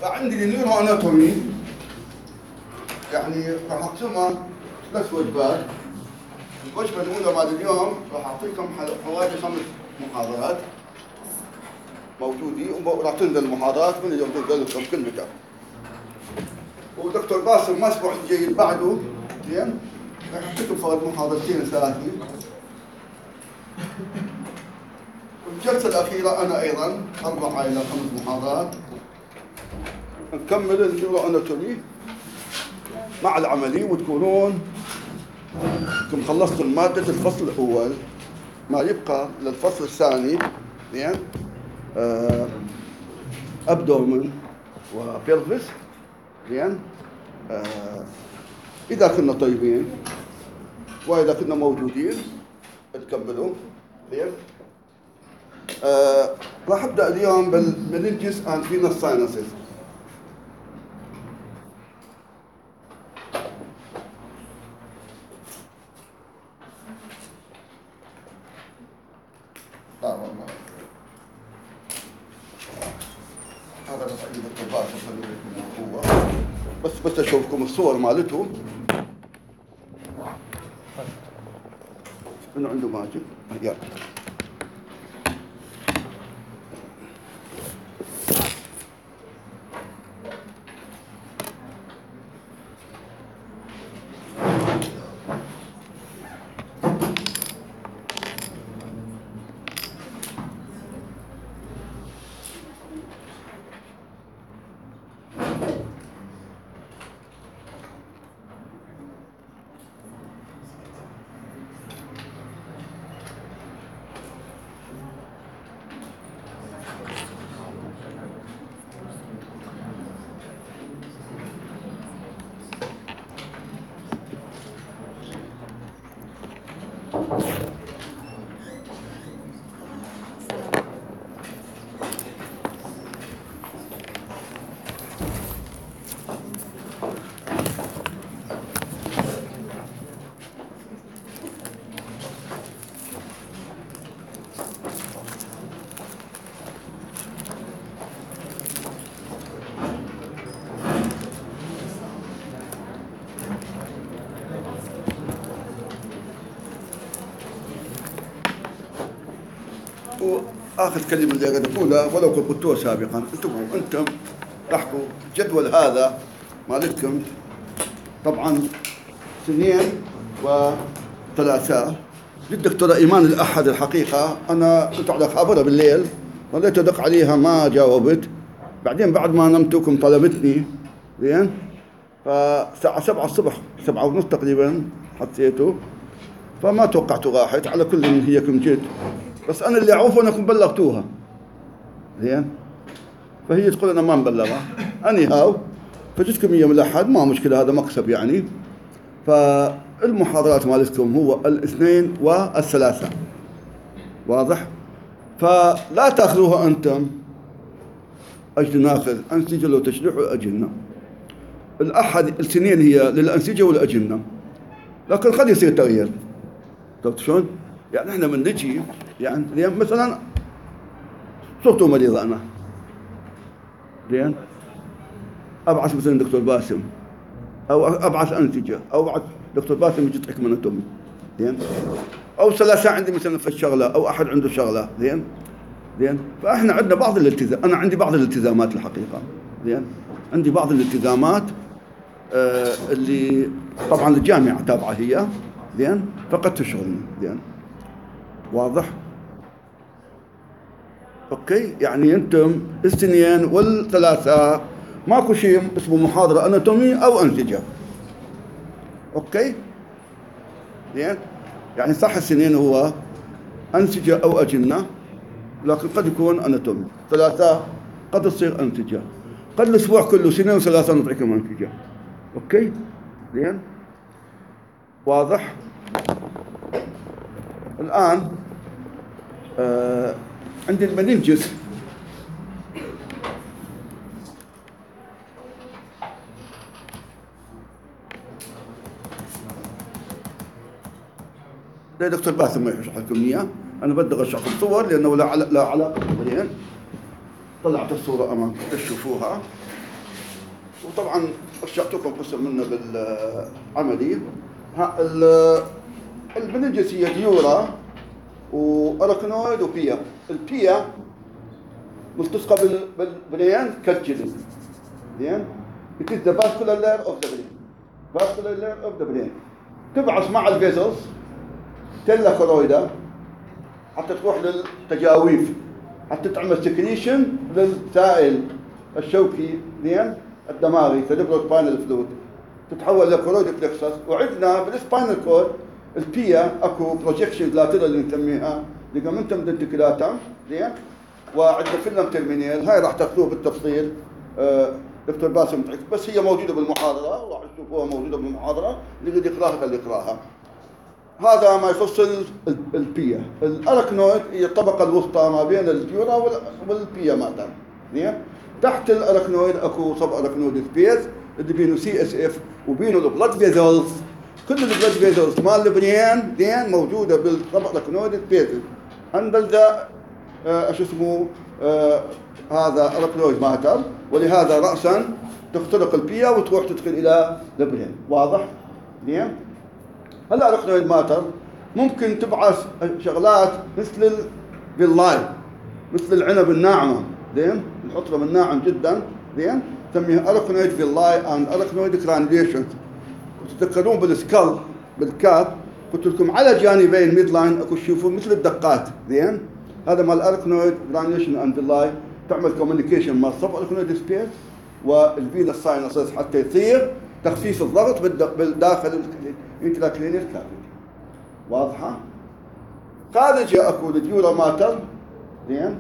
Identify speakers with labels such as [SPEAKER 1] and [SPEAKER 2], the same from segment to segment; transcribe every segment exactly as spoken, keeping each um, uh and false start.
[SPEAKER 1] فعندي النيورو اناتومي يعني راح اقسمها ثلاث وجبات. الوجبه الاولى بعد اليوم راح اعطيكم حوالي خمس محاضرات موجودين، وراح تنزل المحاضرات من اليوم تنزل لكم كل مكان. ودكتور باسم ما الاسبوع الجاي بعده زين راح اعطيكم فوائد محاضرتين ثلاثين. والجلسه الاخيره انا ايضا اربع الى خمس محاضرات نكمل النيورو اناتومي مع العملي، وتكونون كم خلصتوا مادة الفصل الأول، ما يبقى للفصل الثاني زين آه أبدومن وبيلفس زين آه إذا كنا طيبين وإذا كنا موجودين تكملوا زين. آه راح أبدأ اليوم بالمننجس أند فينس ساينسز. لا والله هذا بس عندي الطباخ هو بس بس اشوفكم الصور مالته. انه عنده ماجد يلا واخر كلمه اللي قاعد اقولها ولو كنت قلتوها سابقا، انتبهوا انتم لاحظوا الجدول هذا مالتكم طبعا اثنين وثلاثاء. للدكتوره ايمان الاحد الحقيقه انا كنت على خابرها بالليل، ظليت ادق عليها ما جاوبت، بعدين بعد ما نمتكم طلبتني زين فالساعه سبعة الصبح سبعة ونص تقريبا حسيته، فما توقعت راحت. على كل هي كم جد، بس انا اللي اعرفه انكم بلغتوها زين، فهي تقول انا ما مبلغه اني هاو، فجتكم يوم الاحد ما مشكله، هذا مكسب يعني. فالمحاضرات مالتكم هو الاثنين والثلاثاء، واضح؟ فلا تاخذوها انتم اجل ناخذ انسجه وتشريح واجنه. الاحد الاثنين هي للانسجه والاجنه، لكن قد يصير تغيير. شفت شلون؟ يعني احنا من نجي يعني اليوم مثلا صرت مريض انا زين ابعث مثلا دكتور باسم او ابعث انسجه او ابعث دكتور باسم يجي يضحك من اناتومي زين، او ثلاثه عندي مثلا في الشغله او احد عنده شغله زين زين. فاحنا عندنا بعض الالتزام، انا عندي بعض الالتزامات الحقيقه زين، عندي بعض الالتزامات آه اللي طبعا الجامعه تابعه هي زين، فقد تشغلني زين، واضح؟ اوكي، يعني انتم الاثنين والثلاثاء ماكو شيء اسمه محاضره اناتومي او انسجه. اوكي؟ زين؟ يعني صح السنين هو انسجه او اجنه، لكن قد يكون اناتومي. ثلاثاء قد تصير انسجه، قد الاسبوع كله سنين وثلاثه نعطيكم انسجه. اوكي؟ زين؟ واضح؟ الان آه عندي المننجس لا دكتور باسم ما يشرح لكم اياه، انا بدي اشرح الصور لانه لا لا علاقه. بعدين طلعت الصوره امامكم تشوفوها وطبعا رشحتكم قسم منه بالعملي. المننجس هي ديورا وأراكنويد وبيا. البيا ملتصقة بالبرين كالجلد. زين؟ It is the vascular layer of the brain. vascular layer of the brain. تبعث مع الفيزلز تلا كرويدا حتى تروح للتجاويف، حتى تعمل سكريشن للسائل الشوكي زين الدماغي cerebral spinal fluid، تتحول لكرويد بلكسس. وعندنا بالسباينال كورد البيا اكو بروجكشن لاترال اللي نسميها ليجامنتم دنتيكولاتم زين، وعندنا فيلم ترمينيل. هاي راح تاخذوه بالتفصيل آه دكتور باسم تعرف، بس هي موجوده بالمحاضره وراح تشوفوها موجوده بالمحاضره، اللي يقدر يقراها خليه يقراها. هذا ما يخص البيا. الاراكنويد هي الطبقه الوسطى ما بين الديورا والبيا مالتها زين. تحت الاراكنويد اكو صب اراكنويد سبيس اللي بينه سي اس اف وبينه البلاد فيزلز. كل البلاد فيزلز مال البرين زين موجوده بالصب اراكنويد سبيس. عندنا ذا آه شو اسمه آه هذا اراكنويد ماتر، ولهذا راسا تخترق البيا وتروح تدخل الى البرين. واضح؟ زين. هلا الاراكنويد ماتر ممكن تبعث شغلات مثل الفيلاي، مثل العنب الناعمه زين، الحطرم الناعم جدا زين، نسميها اراكنويد فيلاي اند اراكنويد كرانيوليشن. وتتذكرون بالسكال بالكاب قلت لكم على جانبين ميد لاين اكو تشوفوا مثل الدقات زين، هذا مال اراكنويد كرانيوليشن اند فيلاي، تعمل كوميونيكيشن مع الصف اراكنويد سبيس والفينا ساينسز حتى يصير تخفيف الضغط بالداخل الانتراكرينيال كافيتي. واضحه؟ خارج اكو الديورا ماتر زين.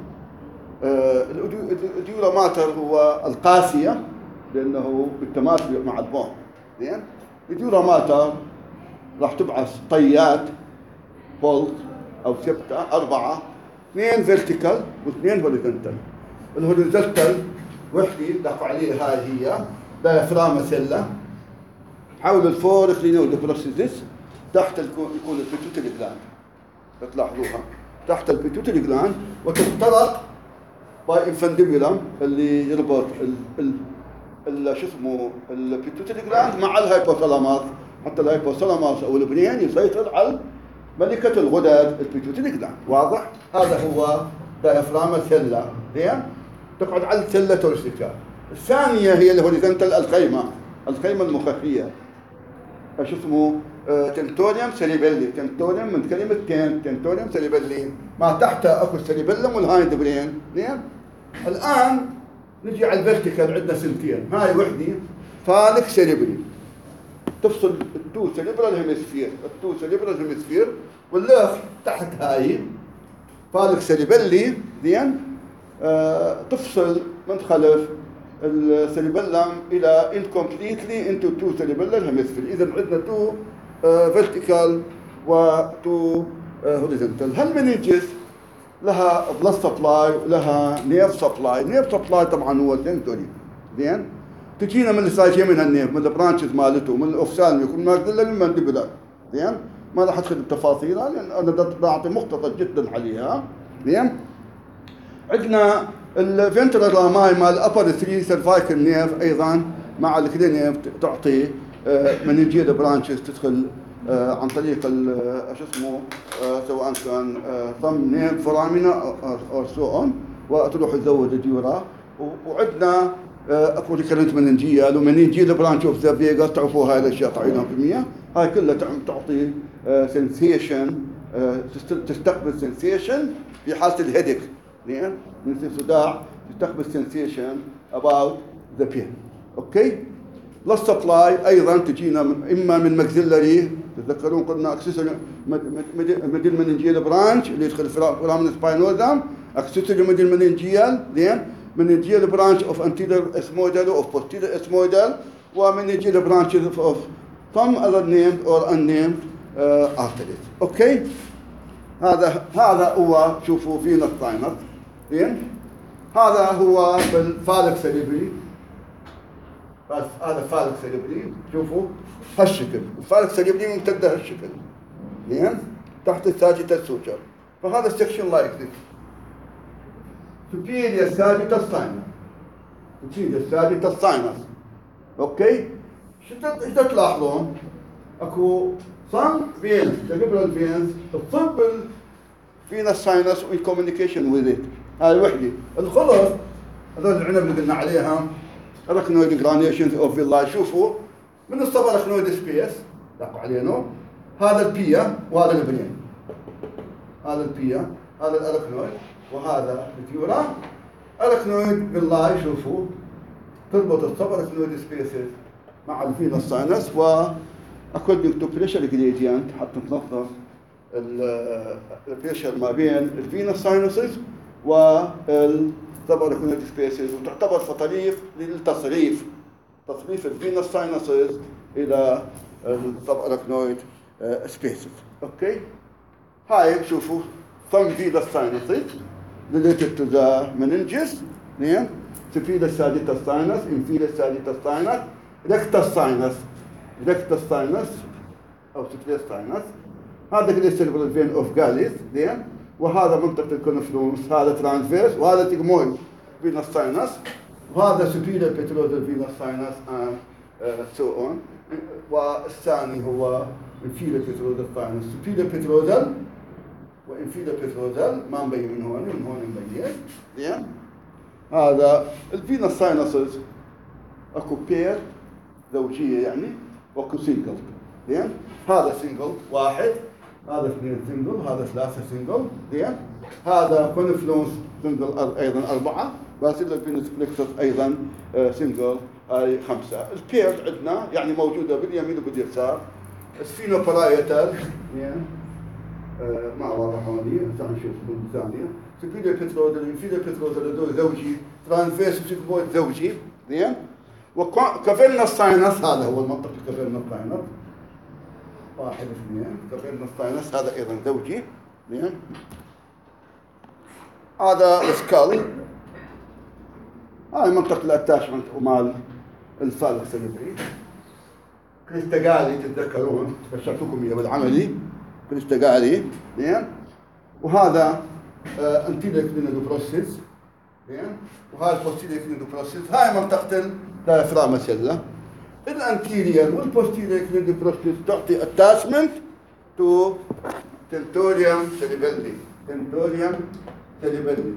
[SPEAKER 1] آه الديورا ماتر هو القاسيه لانه بالتماثل مع البون زين. الديورا ماتر راح تبعث طيات بولت او سبتة اربعه، اثنين فيرتيكال واثنين هوريزونتال. الهوريزونتال وحده دفع عليه هاي هي دايفراما سيلا حول الفور كلينول بروسيس. تحت يكون البيتوتري جلاند، تلاحظوها تحت البيتوتري جلاند، وتخترق باي انفنديبولم اللي يربط ال ال شو اسمه البيتوتري جلاند مع الهايبوثالاموس، حتى الهايبوثالاموس او البنين يسيطر على ملكه الغدد البيتوتري جلاند. واضح؟ هذا هو دايفراما سيلا زين، تقعد على السله تورسيكال. الثانيه هي الهوريزونتال القيمه، القيمه المخخيه شو اسمه آه تنتوريوم سيريبيلي. تنتوريوم من كلمه تن، تنتوريوم سيريبيلي، ما تحتها اكو السيريبيلم والهايند برين زين. الان نجي على الفيرتيكال، عندنا سنتين، هاي وحده فالك سيريبري تفصل التو سيريبرال هيمسفير، التو سيريبرال هيمسفير، واللخ تحت هاي فالك سيريبيلي زين آه تفصل من خلف السيريبيلم الى incompletely into two cerebellar hemisphere. اذا عندنا تو فيرتيكال وتو هوريزونتال. هالمننجس لها بلس سبلاي ولها نيرف سبلاي. نيرف سبلاي طبعا هو سنسوري زين، تجينا من السايكيه من النيرف، من البرانشز مالته، من الاوفسالمي، كل ما قلنا من المانديبولار زين. ما راح ادخل بتفاصيلها لان انا بعطي مختصر جدا عليها زين. عندنا الفنترال راماي مال الابر ثري سيرفايكال نيرف ايضا مع الكلينيف تعطي مننجيال برانشز تدخل عن طريق شو اسمه سواء كان ثم نيرف فرامينا او سو اون، وتروح تزود الديورا. وعندنا اكو ريكرنت مننجيال ومننجيال برانش اوف ذا فيجاس، تعرفوا هاي الاشياء تعينها في المية. هاي كلها تعطي سنسيشن، تستقبل سنسيشن في حاله الهيدك زين، من الصداع تستقبل سنسيشن about the pain. اوكي؟ بلس سبلاي ايضا تجينا من اما من ماكسيلري، تتذكرون قلنا اكسسوري ميدل مننجيال برانش اللي يدخل فرامن سباينوزام، اكسسوري ميدل مننجيال زين، مننجيال برانش اوف انتيريور اسمويدال اوف بوستيريور اسمويدال، ومننجيال برانشز اوف some other named or unnamed uh, arteries. اوكي؟ هذا هذا هو شوفوا فينا الساينس زين. هذا هو بالفالك سيريبري، هذا فالك سيريبري شوفوا هالشكل، الفالك سيريبري ممتده هالشكل زين تحت الساجيتال سوتشر. فهذا السكشن لايك ذس superior sagittal sinus، superior sagittal sinus اوكي؟ شو تلاحظون؟ اكو صن فينز cerebral فينز تصب فينا الساينس والكوميونيكيشن وذ ات. هاي وحده. الخلص هذول العنب اللي قلنا عليها اراكنويد جرانيشنز اوف فيلا. شوفوا من الصب اراكنويد سبيس دقوا علينا. هذا البيا وهذا البرين. هذا البيا هذا الاراكنويد وهذا التيورا. اراكنويد فيلا شوفوا تربط الصب اراكنويد سبيسز مع الفينا الساينس و according to pressure gradient حتى تنظف البريشر ما بين الفينا ساينسز والسباراكنويد سبيسز، وتعتبر طريق للتصريف تصريف الفينا ساينسز الى السباراكنويد سبيسز. اوكي، هاي شوفوا some venous sinuses related to the meninges. زين، superior sagittal sinus, inferior sagittal sinus, rectus sinus rectus sinus او superior sinus. هذا كله cerebral vein of Gallis. زين، وهذا منطقة الكونفلونس، هذا ترانسفيرس وهذا تيجمويد فينوس ساينس وهذا superior petrosal venous sinus and uh, so on. والثاني هو inferior petrosal sinus. superior petrosal وانفيريور petrosal ما مبين من هون، من هون مبين. زين، هذا الفينوس ساينسز اكو بير زوجية يعني واكو سينجل. زين، هذا سينجل واحد، هذا اثنين سينجل، هذا ثلاثة سينجل. زين، هذا كونفلونس سينجل ايضا أربعة، باسيلا فينوس بلكسس ايضا سينجل هاي خمسة. البير عندنا يعني موجودة باليمين وباليسار. سفينوبارايتال زين ما واضح هوني، هسه نشوف بالثانية. سوبيريور بيترودال انفيريور بيترودال هذول زوجي، ترانسفيرس سيكبويد زوجي. زين، وكافيرنس ساينس هذا هو المنطقة الكافيرنس ساينس واحد اثنين. كافيرنس ساينس هذا ايضا زوجي. زين، هذا السكال، هاي منطقة الاتاشمنت ومال الفالك سيريبري. كريستاغالي تتذكرون بشرتكم اياه بالعملي كريستاغالي. زين، وهذا انتيريور كلينيدو بروسيس. زين، وهذا البوستيريور كلينيدو بروسيس. هاي منطقة الدايفراما سيلا. الانتيريور والبوستيريور كلينيدو بروسيس تعطي اتاشمنت تو تنتوريوم سيريبيلي. تنتوريوم سيريبيلي.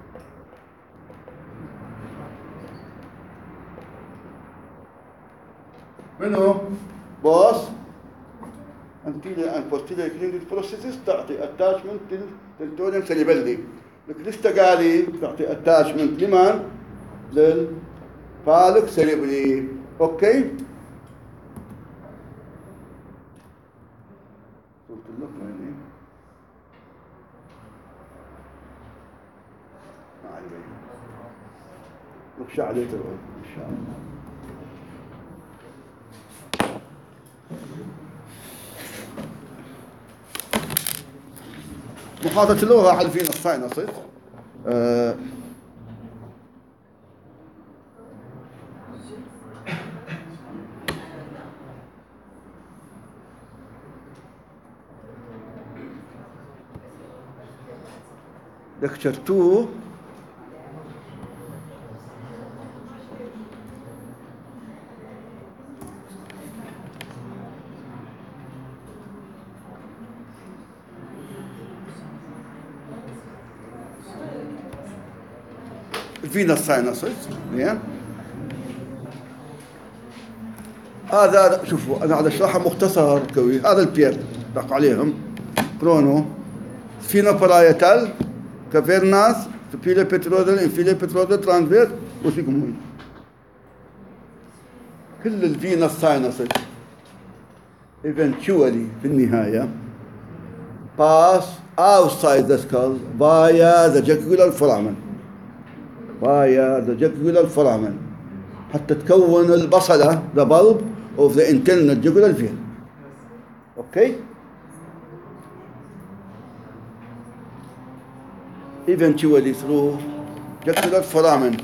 [SPEAKER 1] منو؟ بوس anterior and posterior clinical processes تعطي attachment للتنتوريوم سيريبيلي. الكريستاغالي تعطي attachment لمن؟ للفالك سيريبري. اوكي؟ قلت لكم يعني ما عليه نخشى عليه تروح ان شاء الله. محاضرة اللغة على الفينوس ساينسز. أه لكتشر اثنين الفينوس ساينسز. زين، هذا شوفوا انا على اشرحها مختصر قوي. هذا البير دق عليهم كرونو سفينوبارايتال كافيرناس سوبيريور بيترودال انفيريور بيترودال ترانسفيرس وسيجمويد. كل الفينوس ساينسز eventually في النهاية pass outside the skull via the jugular foramen via the jugular foramen حتى تكون البصلة the bulb of the internal jugular vein. اوكي، eventually through jugular foramen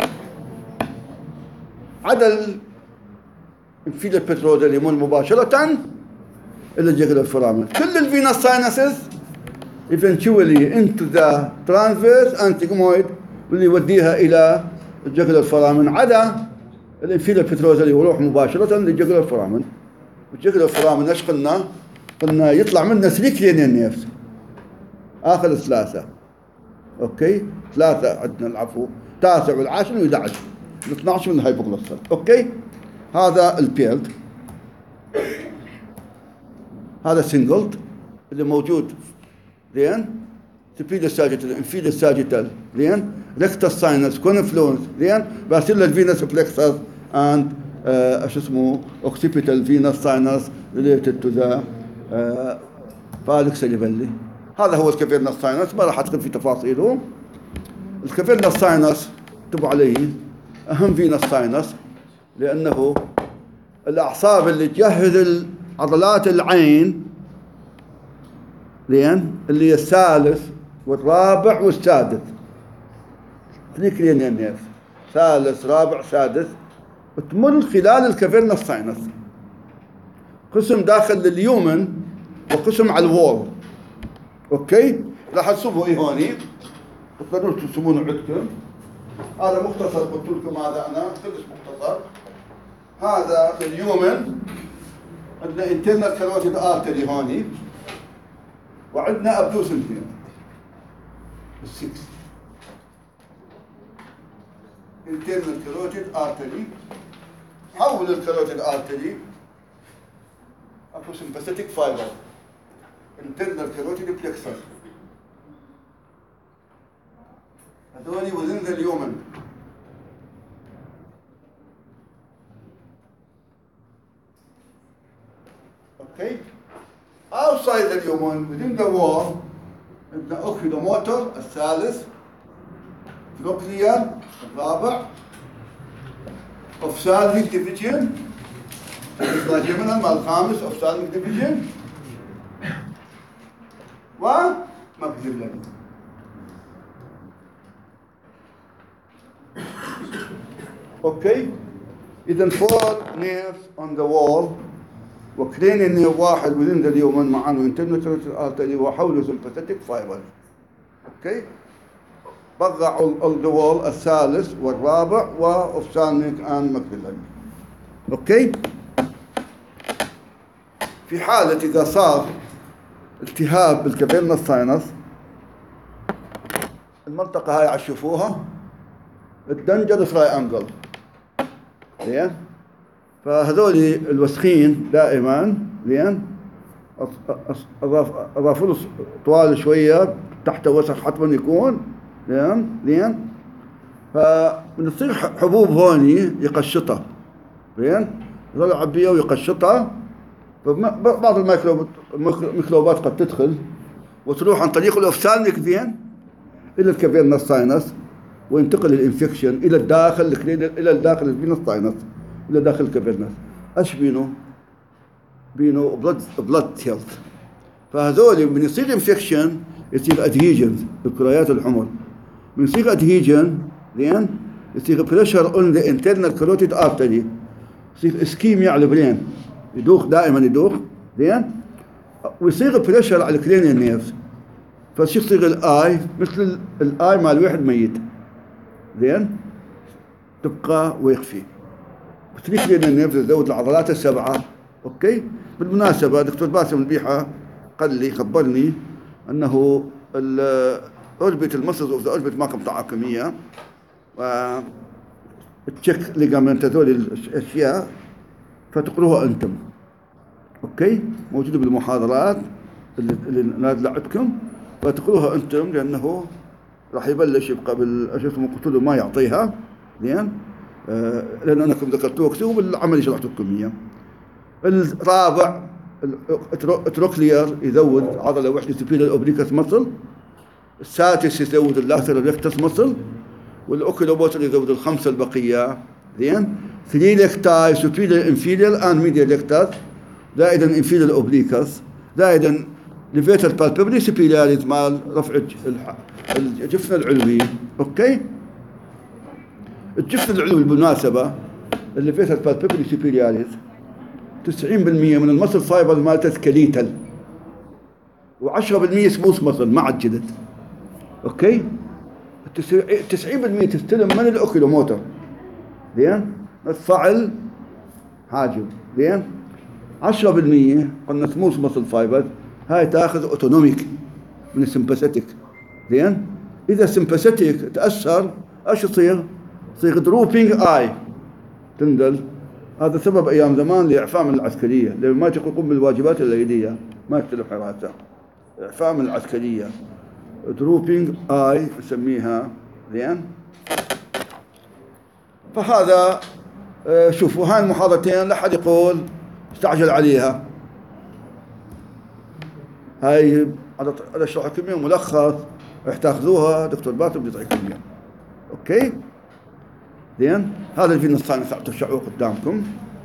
[SPEAKER 1] عدا الانفيريور بيترودال يمر مباشرة إلى الجوجولار foramen. كل الفينوس ساينسز eventually into the transverse and sigmoid واللي يوديها إلى الجوجولار foramen عدا الانفيلر بتروزل يروح مباشرة للجغلر فرامن. الجغلر فرامن ايش قلنا؟ قلنا يطلع منه ثلاث كرينيال نيرفز، اخر ثلاثة. اوكي، ثلاثة عندنا العفو، التاسع والعاشر والأحد عشر، الاثنى عشر من الهايبوغلوسال. اوكي، هذا البيرد، هذا سنجلد اللي موجود زين، سبيدو ساجيتال، انفيدو ساجيتال زين، ريكتال ساينس، كونفلونس زين، باسيلا الفينس بلكسس اند ايش اسمه اوكسيبيتال فينس ساينس ريليتد تو ذا فالكس ليفلي. هذا هو الكافيرنس ساينس، ما راح ادخل في تفاصيله. الكافيرنس ساينس انتبهوا عليه، اهم فينس ساينس، لانه الاعصاب اللي تجهز عضلات العين زين، اللي هي الثالث والرابع والسادس، ثري كرينيال نيرف، ثالث رابع سادس، تمر خلال الكافيرنس ساينس. قسم داخل اليومن وقسم على الوول. اوكي، راح تشوفوا ايه هوني، تقدرون ترسمونه عندكم. هذا مختصر، قلت لكم هذا انا كلش مختصر. هذا اليومن، عندنا انترنال كاروتيد ارتري هوني، وعندنا ابدوسن هنا السكس internal carotid artery. حول الكاروتيد artery اكو sympathetic fiber internal carotid plexus، هذولي within the lumen. اوكي، outside the lumen within the wall عندنا oculomotor الثالث، trochlear الرابع، ophthalmic division الجمنة مع الخامس ophthalmic division، وماكسيلاري. اوكي، اذا four nerves on the wall، وكرينيال نيرف واحد within the lumen معانه internal carotid artery وحوله sympathetic fiber. اوكي، بقى الجوال الثالث والرابع وأوفثالميك اند ماكسيلاري. اوكي، في حالة إذا صار التهاب بالكافيرنس ساينس، المنطقة هاي عشوفوها الدنجر تراينجل زين، فهذول الوسخين دائما زين اضافوا له طوال شوية تحت وسخ حتما يكون زين زين، فبنصير حبوب هوني يقشطها زين، يظل عبيه ويقشطها، فبعض الميكروبات قد تدخل وتروح عن طريق الاوفثالميك فين الى الكافيرنس ساينس، وينتقل الانفكشن الى الداخل الى الداخل الفينس ساينس، الى داخل الكافيرنس. ايش بينه؟ بينه بلد بلد هيلث. فهذول من يصير انفكشن يصير ادهيجنز الكريات الحمر، من يصير ادهيجن زين يصير بريشر اون ذا انترنال كاروتيد ارتري، يصير اسكيميا على البرين، يدوخ دائما يدوخ زين، ويصير بريشر على الكرينيال نيرفز، فشو يصير الاي مثل الاي مال الواحد ميت زين، تبقى ويخفي. ثري كرينيال نيرفز تزود العضلات السبعه. اوكي، بالمناسبه دكتور باسم البيحه قال لي خبرني انه اوربت المسلز اوف ذا اوربت ماكم تعاقميه و تشيك ليجامنت، هذول الاشياء فتقروها انتم. اوكي، موجوده بالمحاضرات اللي, اللي نازله عندكم، فتقروها انتم لانه راح يبلش يبقى بالشو اسمه قلت له ما يعطيها زين، آه لان انكم ذكرتوه كثير وبالعمل شرحت لكم اياه. الرابع التروكلير يزود عضله وحده سبيل الاوبليكس مصل، السادس يزود اللاترال ريكتس مصل، والاوكيلوموتر يزود الخمسه البقيه زين، ثري ليكتاي سوبيريور انفيريور اند ميديال ليكتس، زائدا انفيريور اوبليكس، زائدا ليفيتال بالبيبري سبيلاريز مال رفع الجفن العلوي. اوكي، الجفن العلوي بالمناسبه الليفيتال بالبيبري سبيلاريز تسعين بالمئة من المصل فايبر مالته سكليتال، وعشرة بالمئة سموث مصل ما عجلت. اوكي، تسعين بالمئة تستلم من الاوكيلوموتر زين، نتفاعل حاجب. زين عشرة بالمية قلنا سموث مسل فايبر، هاي تاخذ اوتونوميك من السمباثيك. زين اذا السمباثيك تاثر ايش يصير؟ يصير دروبينج اي، تندل. هذا سبب ايام زمان لاعفاء من العسكريه، لما ما تقوم بالواجبات الليليه ما يختلف حراسه، اعفاء من العسكريه، دروبينج اي نسميها. زين فهذا شوفوا هاي المحاضرتين لا حد يقول استعجل عليها. هاي انا اشرح لكم اليوم ملخص راح تاخذوها، دكتور باسم بيعطيكم اياه. اوكي زين هذا الفينوس ساينس تشعوه قدامكم،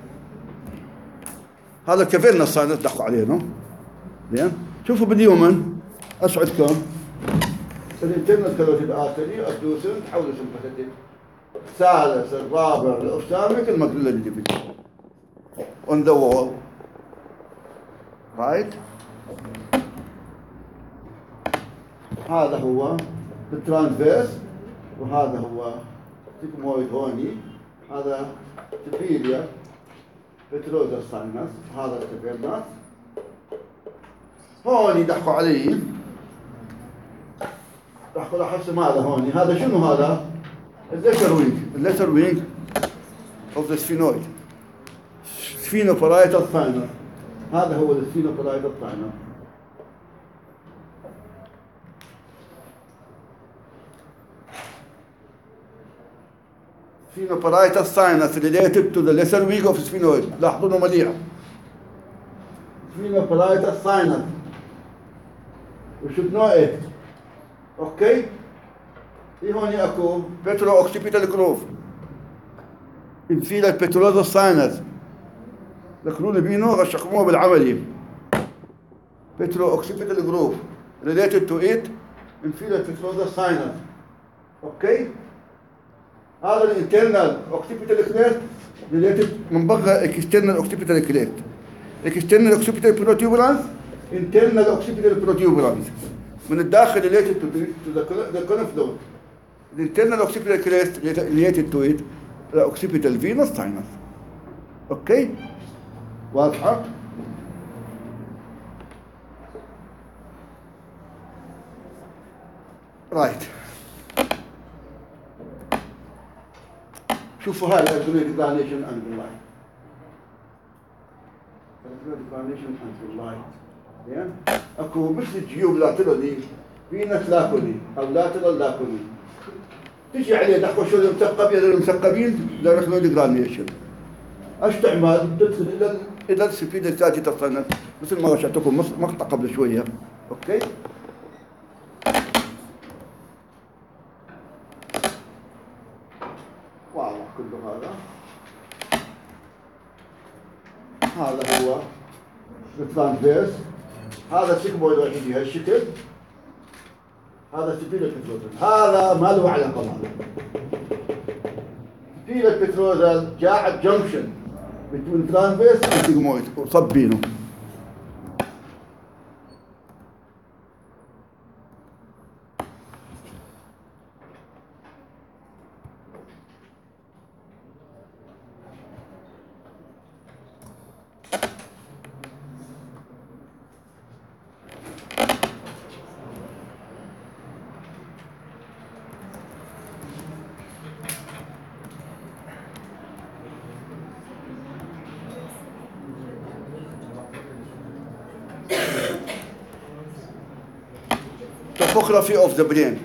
[SPEAKER 1] هذا الكافيرنس ساينس دقوا علينا. زين شوفوا باليومن اسعدكم الانترنال كاروتيد ارتري ادوسن تحول سمباثيك، الثالث الرابع الاوفتالميك الماكسيلاري ديفيجن on the wall right. هذا هو الترانسفيرس وهذا هو سيجمويد هوني، هذا سبيريا بتروزر ساينس، هذا الكافيرنس. هوني ضحكوا علي، ضحكوا لاحظوا هذا هوني، هذا شنو هذا؟ الليتر وينج، الليتر وينج اوف ذا سفينويد، سفينوبارايتال ساينس. هذا هو السفينوبارايتال ساينس. Sphenoparietal sinus related to the lesser wing of sphenoid. لاحظوا مليح. Sphenoparietal sinus. We should know it. اوكي؟ في هون اكو petro occipital groove. inferior petrosal sinus. ذكروني بينه غشقوه بالعملي. petro occipital groove related to it inferior petrosal sinus. اوكي؟ هذا الانترنال اوكسيبيتال كليت ريليتد من بقى اكسترنال اوكسيبيتال كليت، اكسترنال اوكسيبيتال بروتيوبرانس، انترنال اوكسيبيتال بروتيوبرانس من الداخل ريليتد تو ذا كونفلون. الانترنال اوكسيبيتال كليت ريليتد تو ات ذا اوكسيبيتال فينوس ساينس. اوكي واضحه؟ رايت. شوفوا هاي الأرجونيك ديكلانيشن أند اللاين. الأرجونيك ديكلانيشن أند اللاين. زين؟ أكو مثل الجيوب لاترالي، فينس لاكولي أو لاترال لاكولي. تجي عليه دحكوا شو المثقبين المثقبين الأرجونيك ديكلانيشن. ايش تعمل؟ تدخل إلى إلى السفينة الساجدة الصنف مثل ما رشحتكم مقطع قبل شوية. أوكي؟ كله هذا هذا هو الترانسفيرس، هذا السيجمويد راح يجي هالشكل، هذا سفينة بتروزل، هذا ما له علاقة معه. سفينة بتروزل جاء جنكشن بين الترانسفيرس والسيجمويد وصبينه. Topography of the brain.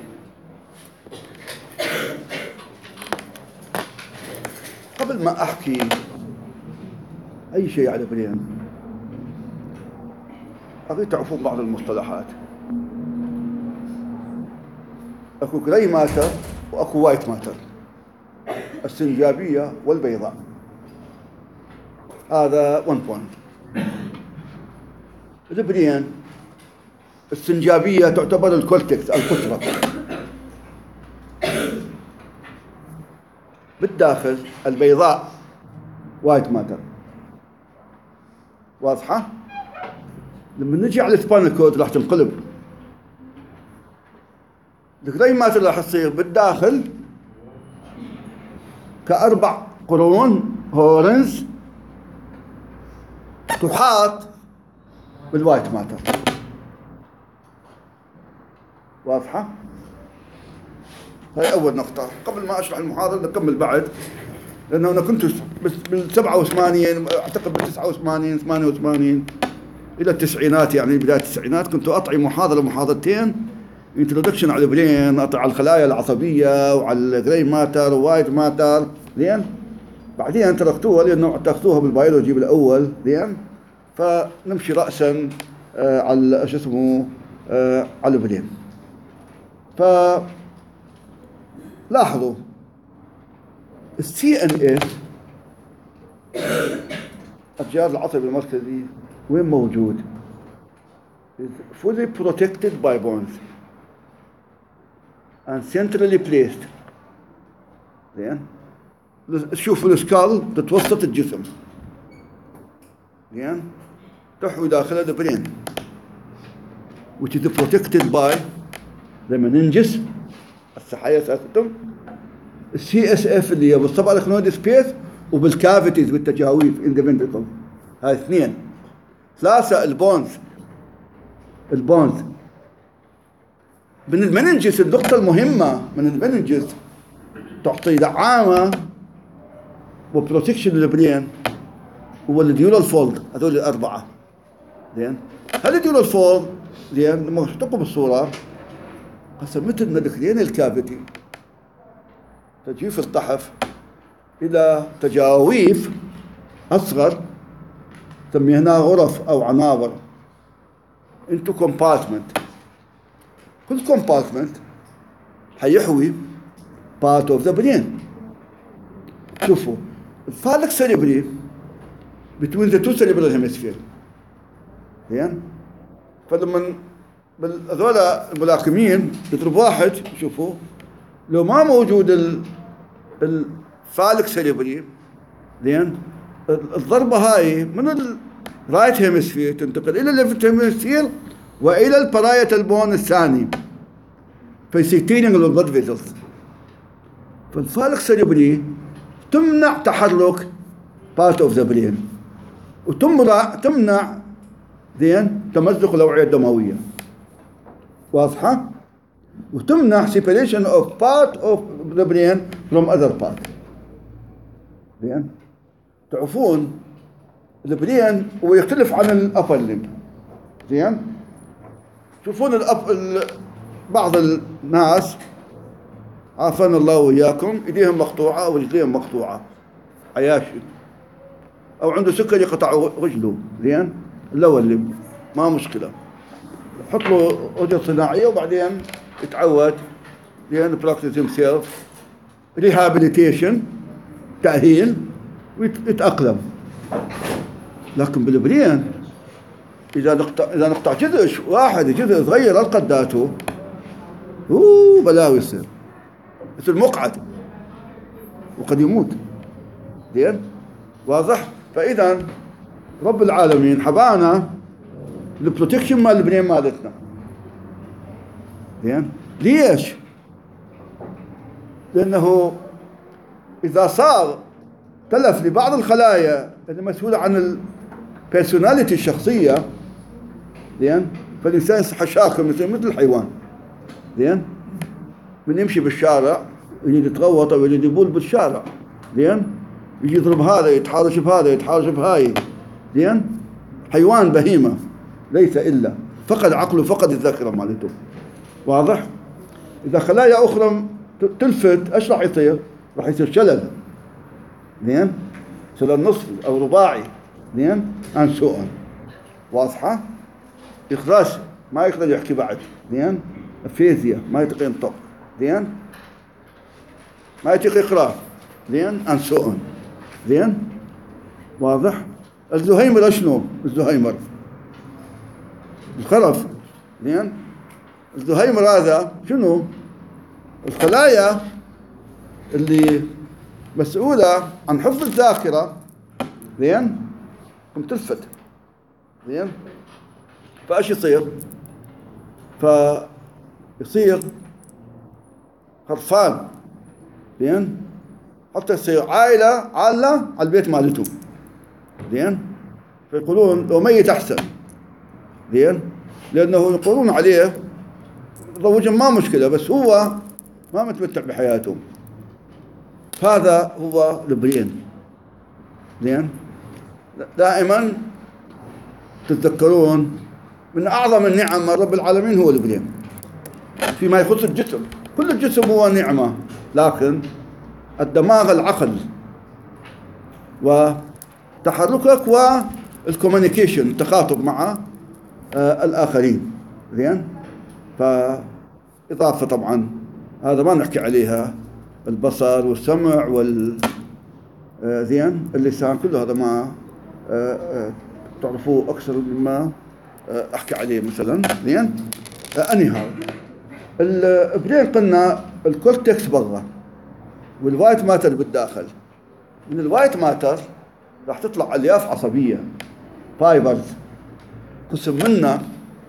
[SPEAKER 1] قبل ما أحكي أي شيء على البرين أريد تعرفون بعض المصطلحات. أكو جراي ماتر وأكو وايت ماتر، السنجابية والبيضاء. هذا one point. البرين السنجابية تعتبر الكورتكس القشرة، بالداخل البيضاء وايت ماتر. واضحة؟ لما نجي على السباينال كورد راح تنقلب. الجراي ماتر راح تصير بالداخل كأربع قرون هورنز تحاط بالوايت ماتر. واضحة؟ هاي أول نقطة. قبل ما أشرح المحاضرة نكمل بعد، لأنه أنا كنت بس بال سبعة وثمانين أعتقد بال تسعة وثمانين ثمانية وثمانين إلى التسعينات، يعني بداية التسعينات كنت أطعي محاضرة محاضرتين انترودكشن على البرين، أطعي على الخلايا العصبية وعلى الجراي ماتر ووايت ماتر، زين؟ بعدين تركتوها لأنه تاخذوها بالبيولوجي بالأول، زين؟ فنمشي رأسا آه على شو اسمه آه على البرين. ف لاحظوا السي ان اس الجهاز العصبي المركزي وين موجود؟ is fully protected by bones and centrally placed. زين؟ شوفوا السكال تتوسط الجسم، زين؟ تحوي داخلها البرين which is protected by the meninges السحايا ساستم، السي اس اف اللي هي بالطبقه الكنود سبيس وبالكافيتيز بالتجاويف in the ventricle. هاي اثنين. ثلاثه البونز البونز من المننجس. النقطه المهمه من المننجس تعطي دعامه وبروتكشن للبرين هو الديولال فولد. هذول الاربعه، زين؟ هل الديولال فولد زين لما تشوفوا بالصوره هسه مثل ما دخلين الكافيتي تجويف الطحف الى تجاويف اصغر سميناها غرف او عنابر into compartment. كل compartment حيحوي part of the brain. شوفوا الفالك cerebri between the two cerebral hemisphere، زين؟ فلما هذول الملاكمين يضرب واحد، شوفوا لو ما موجود الفالك سيريبري، زين، الضربه هاي من الرايت هيمسفير تنتقل الى الليفت هيمسفير والى البرايتال بون الثاني فيصير تينينج للبلد فيزلز. فالفالك سيريبري تمنع تحرك بارت اوف ذا برين وتمنع تمنع زين تمزق الاوعيه الدمويه. واضحه؟ وتمنع separation of part of the brain from other part. زين؟ تعرفون البرين هو يختلف عن الابر ليمب، زين؟ تشوفون الأب ال... بعض الناس عافانا الله وإياكم ايديهم مقطوعه او رجليهم مقطوعه، عياشي، او عنده سكر يقطع رجله، زين؟ اللور ليمب ما مشكله، حط له رجل صناعيه وبعدين يتعود، لأن براكتس هيم سيلف ريهابيليتيشن تأهيل ويتأقلم. لكن بالبرين إذا نقطع إذا نقطع جزء واحد جزء صغير قداته اوه بلاوي يصير مثل مقعد وقد يموت. زين؟ واضح؟ فإذا رب العالمين حبانا البروتكشن مال البرين مالتنا. زين؟ ليش؟ لأنه إذا صار تلف لبعض الخلايا المسؤولة عن البيرسوناليتي الشخصية، زين؟ فالإنسان يصبح شاكر مثل مثل الحيوان. زين؟ من يمشي بالشارع يريد يتغوط أو يريد يبول بالشارع، زين؟ يجي يضرب هذا يتحارش بهذا يتحارش بهاي، زين؟ حيوان بهيمة ليس إلا فقد عقله فقد الذاكرة مالته. واضح؟ إذا خلايا أخرى تلفت إيش راح يصير؟ راح يصير شلل، زين؟ شلل نصفي أو رباعي، زين؟ عن سوء. واضحة؟ إخراج ما يقدر يحكي بعد، زين؟ أفيزيا ما يطيق ينطق، زين؟ ما يطيق يقرأ، زين؟ عن سوء، زين؟ واضح؟ الزهايمر شنو؟ الزهايمر الخرف، زين؟ الزهايمر هذا شنو؟ الخلايا اللي مسؤولة عن حفظ الذاكرة، زين؟ قم تلفت، زين؟ فايش يصير؟ فيصير خرفان، زين؟ حتى تصير عائلة عالة على البيت مالتهم. زين؟ فيقولون لو ميت أحسن. زين؟ لأنه يقولون عليه زوجهم ما مشكلة، بس هو ما متمتع بحياته. هذا هو البرين. زين؟ دائما تتذكرون من أعظم النعم من رب العالمين هو البرين فيما يخص الجسم. كل الجسم هو نعمة، لكن الدماغ العقل وتحركك والكوميونيكيشن، التخاطب مع آه الآخرين. زين؟ فإضافة طبعا هذا ما نحكي عليها، البصر والسمع وال آه زين اللسان، كل هذا ما آه آه تعرفوه أكثر مما آه أحكي عليه مثلا. زين؟ آه أني هذا البرين قلنا الكورتكس برا والوايت ماتر بالداخل. من الوايت ماتر راح تطلع الياف عصبية، فايبرز، قسم منها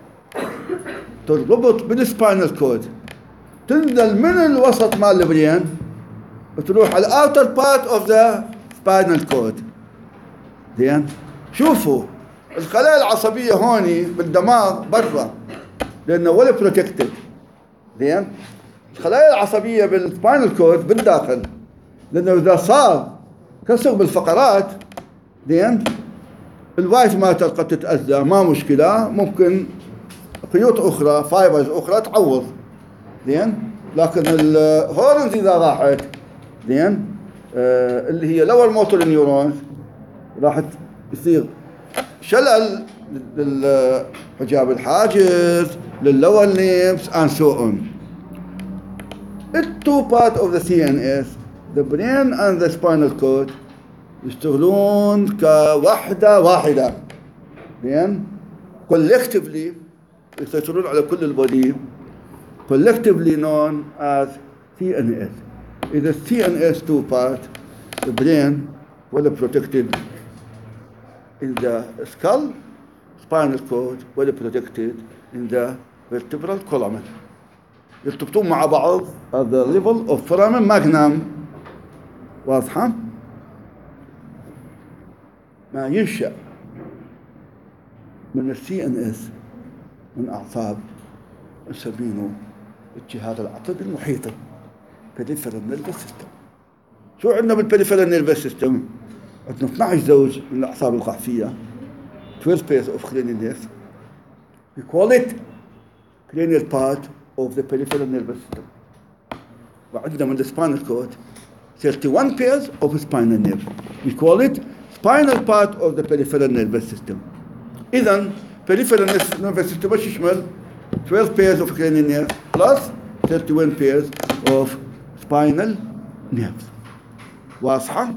[SPEAKER 1] تربط بالسباينال كود، تنزل من الوسط مال البرين وتروح على الاوتر بارت اوف ذا سباينال كود. زين؟ شوفوا الخلايا العصبية هوني بالدماغ برا لأنه ولا بروتكتد. زين؟ الخلايا العصبية بالسباينال كود بالداخل، لأنه إذا صار كسر بالفقرات، زين، الوايت ماتر قد تتأذى، ما مشكلة، ممكن خيوط أخرى، فايبرز أخرى تعوض. زين؟ لكن الهورنز إذا راحت، زين، آه اللي هي لور موتور نيورونز، راح يصير شلل للحجاب الحاجز، لللور نيمز and so on. The two parts of the سي إن إس, the brain and the spinal cord, يشتغلون كوحدة واحدة. زين؟ collectively يسيطرون على كل البودي، collectively known as سي إن إس. إذا سي إن إس two part, the brain well protected in the skull, spinal cord well protected in the vertebral column. يرتبطون مع بعض at the level of foramen magnum. واضحة؟ ما ينشأ من السي ان اس من أعصاب نسمينه الجهاز العصبي المحيطي peripheral nervous system. شو عندنا بالperipheral nervous system؟ عندنا اثني عشر زوج من الأعصاب القحفية، twelve pairs of cranial nerves. We call it cranial part of the peripheral nervous system. وعندنا من الspinal cord thirty-one pairs of spinal nerve. We call it spinal part of the peripheral nervous system. إذن peripheral nervous system ايش يشمل؟ twelve pairs of cranial nerve plus thirty-one pairs of spinal nerves. واضحة؟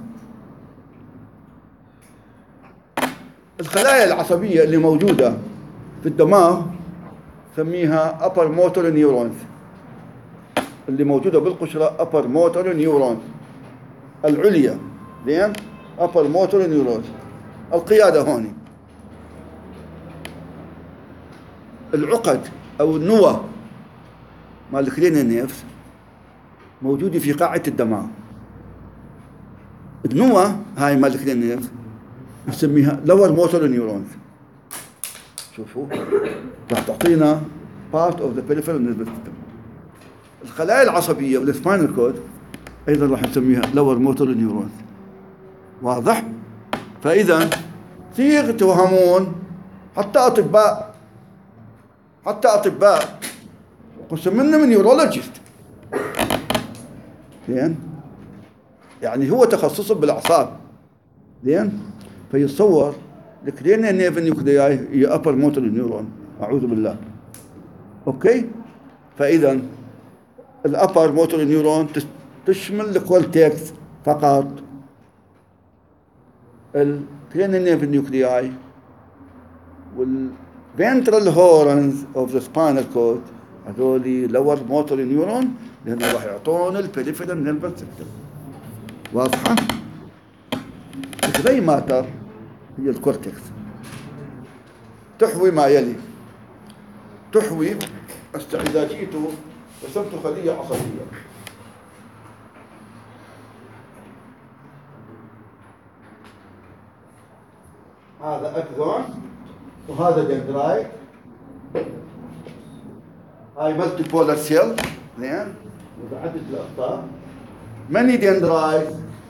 [SPEAKER 1] الخلايا العصبية اللي موجودة في الدماغ نسميها upper motor neurons. اللي موجودة بالقشرة upper motor neurons العليا. زين؟ upper motor neurons القيادة هوني. العقد أو النوى مال الكرينيال نيرفز موجودة في قاعدة الدماغ. النوى هاي مال الكرينيال نيرفز نسميها lower motor neurons. شوفوا راح تعطينا part of the peripheral nervous system. الخلايا العصبية والسباينال كود أيضا راح نسميها lower motor neurons. واضح؟ فإذا كثير توهمون حتى أطباء حتى أطباء قسم منه من نيورولوجيست. زين؟ يعني هو تخصصه بالأعصاب. زين؟ فيتصور الكرينيال نيرف نيوكلياي هي upper motor neuron. أعوذ بالله. أوكي؟ فإذا الأبر موتور نيورون تشمل الكورتكس فقط، الكرينيال نيرف نيوكلياي والفنترال هورنز اوف ذا سباينال كورد، هذول لور موتور نيورون لأنه راح يعطون البريفرال نيرفس سيستم. واضحة؟ الجراي ماتر هي الكورتكس، تحوي ما يلي، تحوي إذا جئت رسمت خلية عصبية هذا اكزون وهذا دندرايت. هاي مالتي بولر سيل. زين، متعدد الاقطاب. ماني دندرايت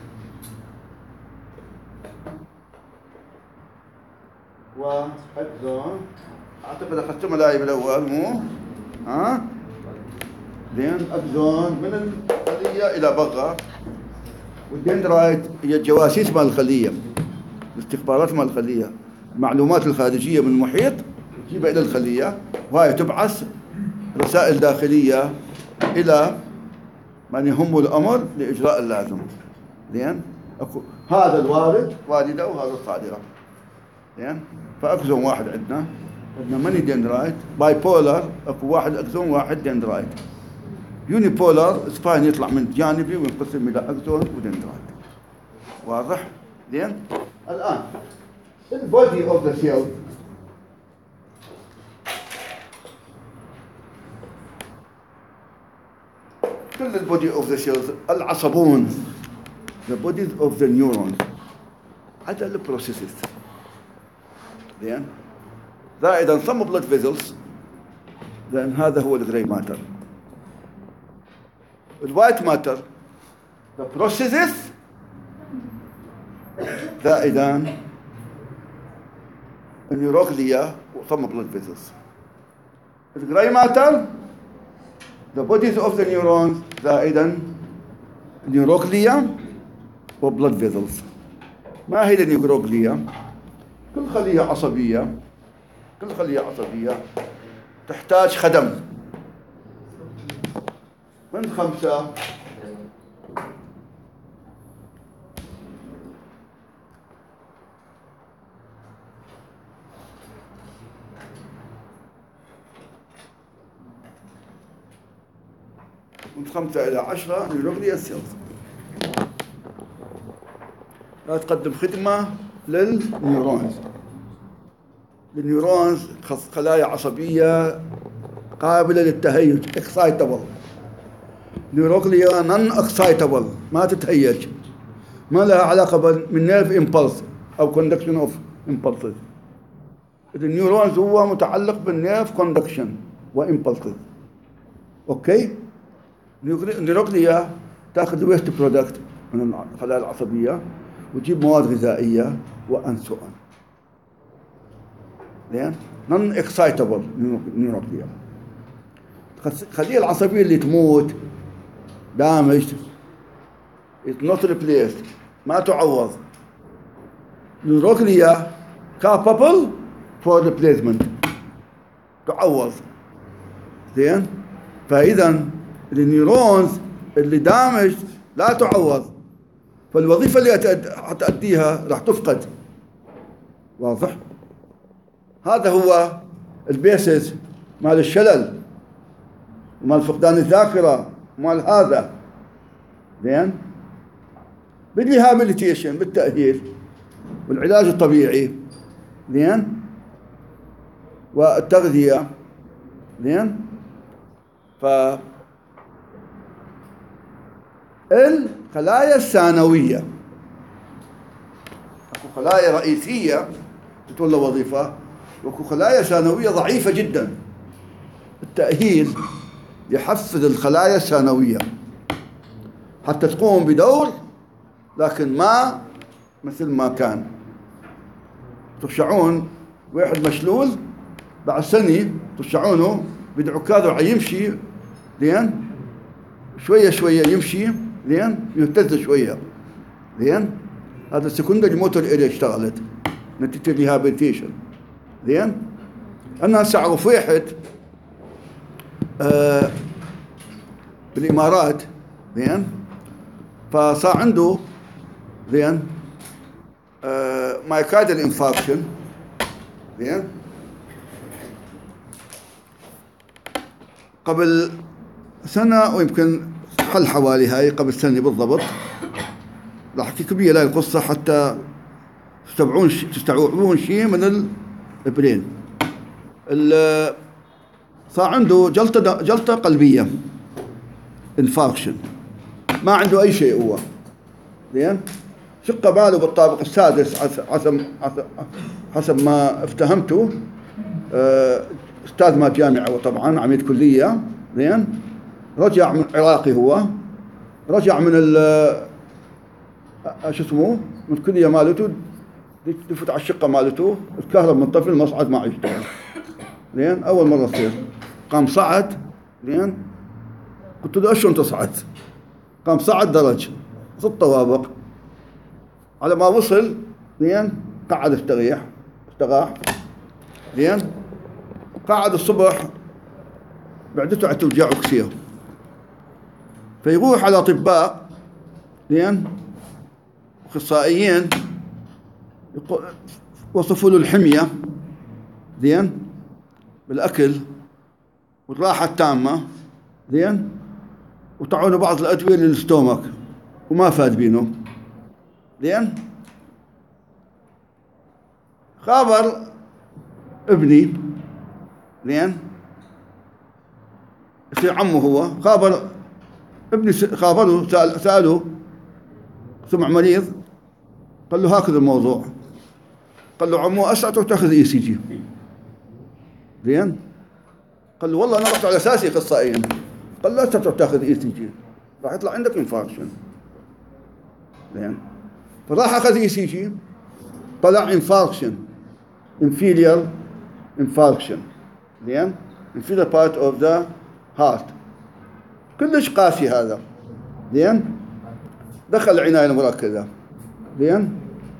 [SPEAKER 1] واكزون. اعتقد اخذتهم لاعب الاول مو؟ ها؟ زين، اكزون من الخليه الى بقى، والدندرايت هي الجواسيس مال الخليه، الاستخبارات مال الخليه، المعلومات الخارجيه من المحيط تجيبها الى الخليه، وهي تبعث رسائل داخليه الى من يهم الامر لاجراء اللازم. زين، اكو هذا الوارد والده وهذا الصادره. زين، فاكزون واحد عندنا عندنا ماني دندرايت. باي بولر اكو واحد اكزون واحد دندرايت. يوني بولر سباين يطلع من جانبي وينقسم الى اكزون ودندرايت. واضح؟ زين؟ الان البودي اوف ذا سيل كل البودي اوف ذا سيلز العصبون the bodies of the neurons عدا البروسيسز. زين؟ زائدا some blood vessels. لأن هذا هو الجراي ماتر. الوايت ماتر the processes زائدا النيوروكليا و some blood vessels. الجراي ماتر the bodies of the neurons زائدا النيوروكليا و blood vessels. ما هي النيوروكليا؟ كل خلية عصبية كل خلية عصبية تحتاج خدم من خمسة من خمسة إلى عشرة نيوروكليا سيلز. لا تقدم خدمة للنيورونز. النيورونز خلايا عصبية قابلة للتهيج excitable. نيوروكليا non excitable ما تتهيج، ما لها علاقة من نيرف امبلس أو conduction of impulses. النيورونز هو متعلق بالنيرف كوندكشن وامبلسز. اوكي؟ النيوروكليا تاخذ ويست برودكت من الخلايا العصبية وتجيب مواد غذائية وان سو اون. زين؟ نون اكسايتابل نيوروكليا. الخلية العصبية اللي تموت دامج ات نوت ريبليسد ما تعوض. نيوروكليا كابابل فور ريبليسمنت تعوض. زين؟ فإذا النيورونز اللي دامج لا تعوض، فالوظيفة اللي هتأديها راح تفقد. واضح؟ هذا هو البيسس مال الشلل ومال فقدان الذاكرة ومال هذا. زين؟ بالريهابيليتيشن بالتأهيل والعلاج الطبيعي. زين؟ والتغذية. زين؟ ف الخلايا الثانوية اكو خلايا رئيسية تتولى وظيفة واكو خلايا ثانوية ضعيفة جدا. التأهيل يحفز الخلايا الثانوية حتى تقوم بدور لكن ما مثل ما كان. تخشعون واحد مشلول بعد سنة تخشعونه بدعكاذه عيمشي. زين؟ شوية شوية يمشي. زين؟ يهتز شوية. زين؟ هذا السكندري موتور اريا اشتغلت نتيجة الريهابيليتيشن. زين؟ أنا هسه أعرف واحد آه بالإمارات. زين؟ فصار عنده زين آه مايكارديال انفاركشن. زين؟ قبل سنة ويمكن حل حوالي هاي قبل سنة بالضبط. راح احكيكم هاي القصة حتى تستوعبون تستوعبون شيء من البرين. صار عنده جلطة جلطة قلبية انفاركشن، ما عنده أي شيء هو. زين؟ شقة باله بالطابق السادس حسب حسب ما افتهمته. أستاذ ما جامعة وطبعا عميد كلية. زين. رجع من عراقي، هو رجع من ال شو اسمه من الكلية مالته، دفت على الشقة مالته، الكهرب من طفل مصعد ما يشتغل. زين. أول مرة تصير قام صعد. زين. قلت له شلون تصعد؟ قام صعد درج ست طوابق. على ما وصل زين قعد استريح استراح. زين. قعد الصبح معدته عم توجعه كثير، فيروح على اطباء زين اخصائيين وصفوا له الحميه زين بالاكل والراحه التامه. زين. وطعونه بعض الادويه للستومك وما فاد بينه. زين. خابر ابني زين يصير عمه، هو خابر ابني خابره سأل سأله سمع مريض، قال له هكذا الموضوع. قال له عمو أسعته تاخذ اي سي جي. زين. قال له والله انا رحت على اساسي اخصائيين. قال له أسعته تاخذ اي سي جي راح يطلع عندك انفاركشن. زين. فراح اخذ اي سي جي طلع انفاركشن inferior infarction. زين. inferior part of the heart. كلش قاسي هذا. زين. دخل العناية المركزة. زين.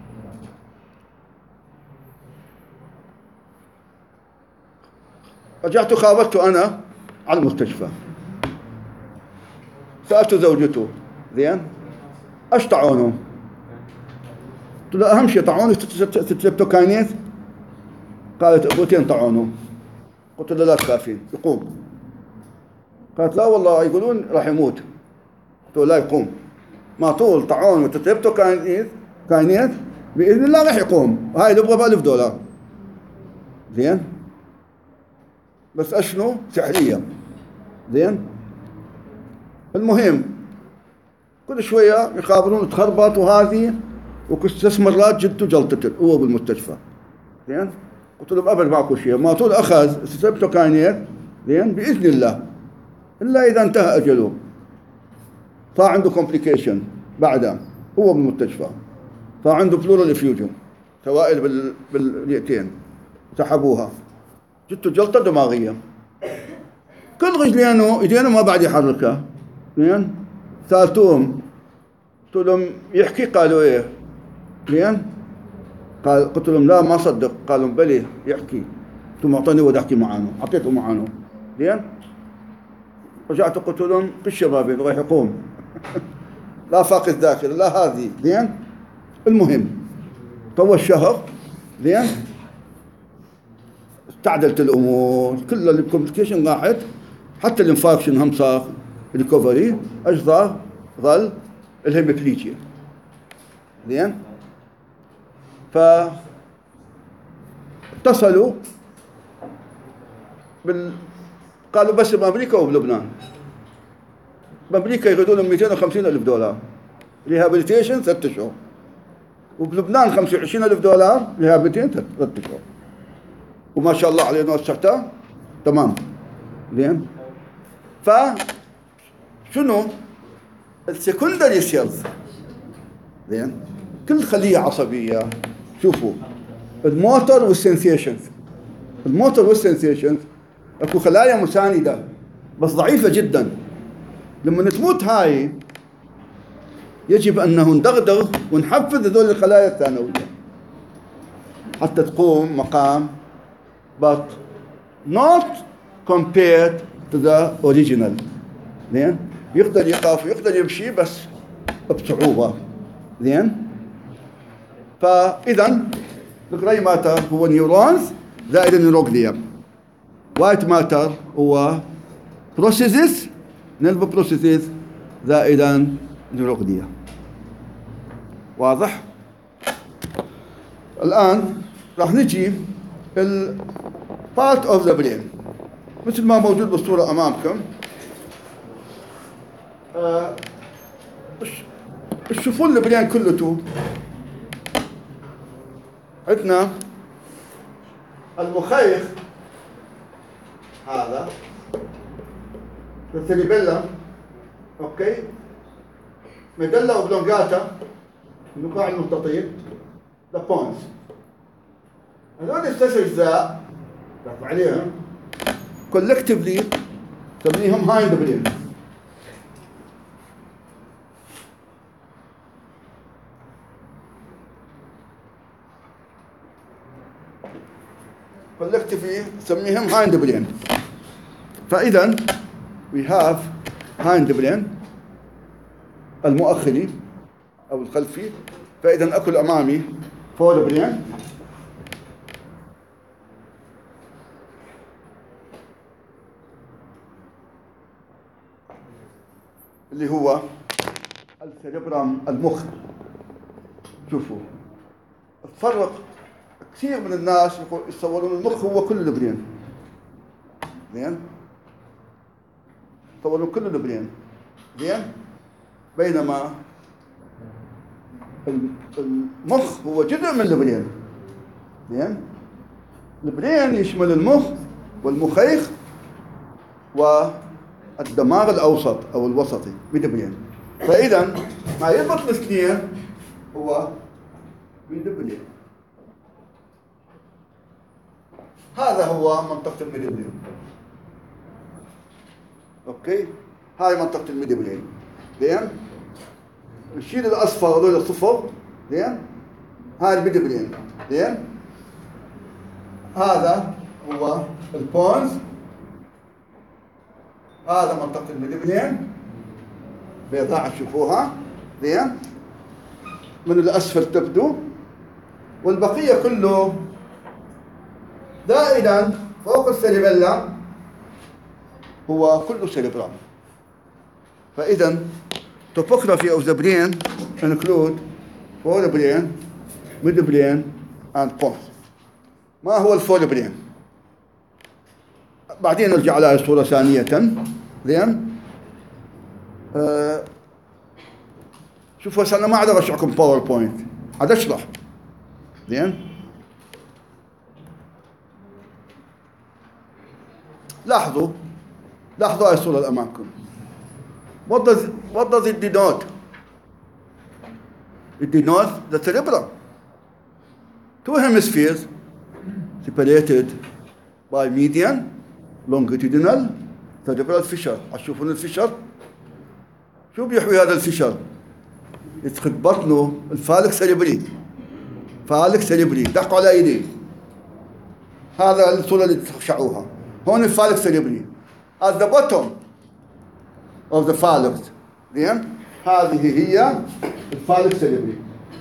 [SPEAKER 1] رجعت خابرته أنا على المستشفى، سألت زوجته زين ايش طعونه؟ قلت له اهم شيء طعونه ستريبتوكاينيز. قالت ابوتين طعونه. قلت له لا تخافين يقوم. قالت لا والله يقولون راح يموت. قلت له لا يقوم، ما طول طاعون وتتريبتوكاينيز كاينيز باذن الله راح يقوم. هاي نبغى بألف دولار. زين. بس اشنو سحريه. زين. المهم كل شويه يخابرون تخربط وهذه وكست مرات جدته جلطته هو بالمستشفى. زين. قلت له ابد ماكو شيء، ما طول اخذ ستريبتوكاينيز زين باذن الله الا اذا انتهى اجله. صار عنده كومبليكيشن بعدها هو بالمستشفى، صار عنده بلورال افيوجن سوائل بال بالرئتين سحبوها، جته جلطه دماغيه. كل رجلينه ايدينه ما بعد يحركها. زين. سالتوهم قلت لهم يحكي؟ قالوا ايه. زين. قال قلت لهم لا ما صدق. قالوا بلي يحكي. قلت لهم اعطوني ود احكي معانه، اعطيته معانه. زين. رجعت قلت لهم في الشباب راح يقوم لا فاق الذاكره لا هذه. زين. المهم طول شهر. زين. استعدلت الامور كل الكومبليكيشن راحت، حتى الانفاركشن هم صار ريكفري. ايش صار؟ ظل الهيميبليجيا. زين. ف اتصلوا بال قالوا بس بامريكا وبلبنان. بامريكا يريدون لهم مئتين وخمسين ألف دولار ريهابيليتيشن ثلاث شهور، وبلبنان خمسة وعشرين ألف دولار ريهابيليتيشن ثلاث شهور. وما شاء الله علينا وسعتها تمام. زين. ف شنو السكندري سيلز؟ زين. كل خليه عصبيه شوفوا الموتور والسنسيشنز. الموتور والسنسيشنز اكو خلايا مسانده بس ضعيفه جدا. لما تموت هاي يجب انه ندغدغ ونحفز هذول الخلايا الثانويه حتى تقوم مقام but not compared to the original. زين. يقدر يقف ويقدر يمشي بس بصعوبه. زين. فاذا الجراي ماتر هو نيورونز زائد النيوروجليا. وايت ماتر هو بروسيسز نيرف بروسيسز زائدا نيوروجليا. واضح؟ الان راح نجي ال part of the brain مثل ما موجود بالصورة أمامكم. آه تشوفون البرين كلته عندنا المخيخ هذا السيريبيلا، اوكي، ميدلا وبلونجاتا النقاع المستطيل، ذا بونز. هذول الست اجزاء رفع عليهم كولكتيفلي نسميهم هايند برين. كولكتيفلي نسميهم هايند برين. فإذا we have هايند برين المؤخري أو الخلفي، فإذا أكو الأمامي فور برين، اللي هو السيربرام المخ. شوفوا تفرق كثير من الناس يصورون المخ هو كل البرين، زين، يصورون كل البرين، زين، بينما المخ هو جزء من البرين، زين. البرين يشمل المخ والمخيخ والدماغ الأوسط أو الوسطي بالبرين. فإذا ما يربط الاثنين هو بالبرين. هذا هو منطقة الميدبرين، اوكي، هاي منطقة الميدبرين، زين. نشيل الأصفر هذول الصفر، زين، هاي الميدبرين، زين. هذا هو البونز، هذا منطقة الميدبرين بيضاء تشوفوها، زين، من الأسفل تبدو، والبقية كله زائدا فوق السيربيلا هو كله سيربرام. فإذا topography of the brain include forebrain, midbrain and pons. ما هو الفوربرين؟ بعدين نرجع لها صورة ثانية، زين. آه شوفوا هسه أنا ما أقدر أشرحكم باوربوينت، عاد أشرح، زين. لاحظوا لاحظوا هاي الصورة اللي أمامكم. What does what does it denote? It denotes the cerebrum. Two hemispheres separated by median longitudinal cerebral fissure. تشوفون الفشر؟ شو بيحوي هذا الفشر؟ يدخل بطنه الفالك سيريبري، فالك سيريبري، دقوا على ايدي. هذا الصورة اللي تخشعوها. هون الفالك سيريبري. At the bottom of the phalanx، زين، هذه هي الفالك سيريبري.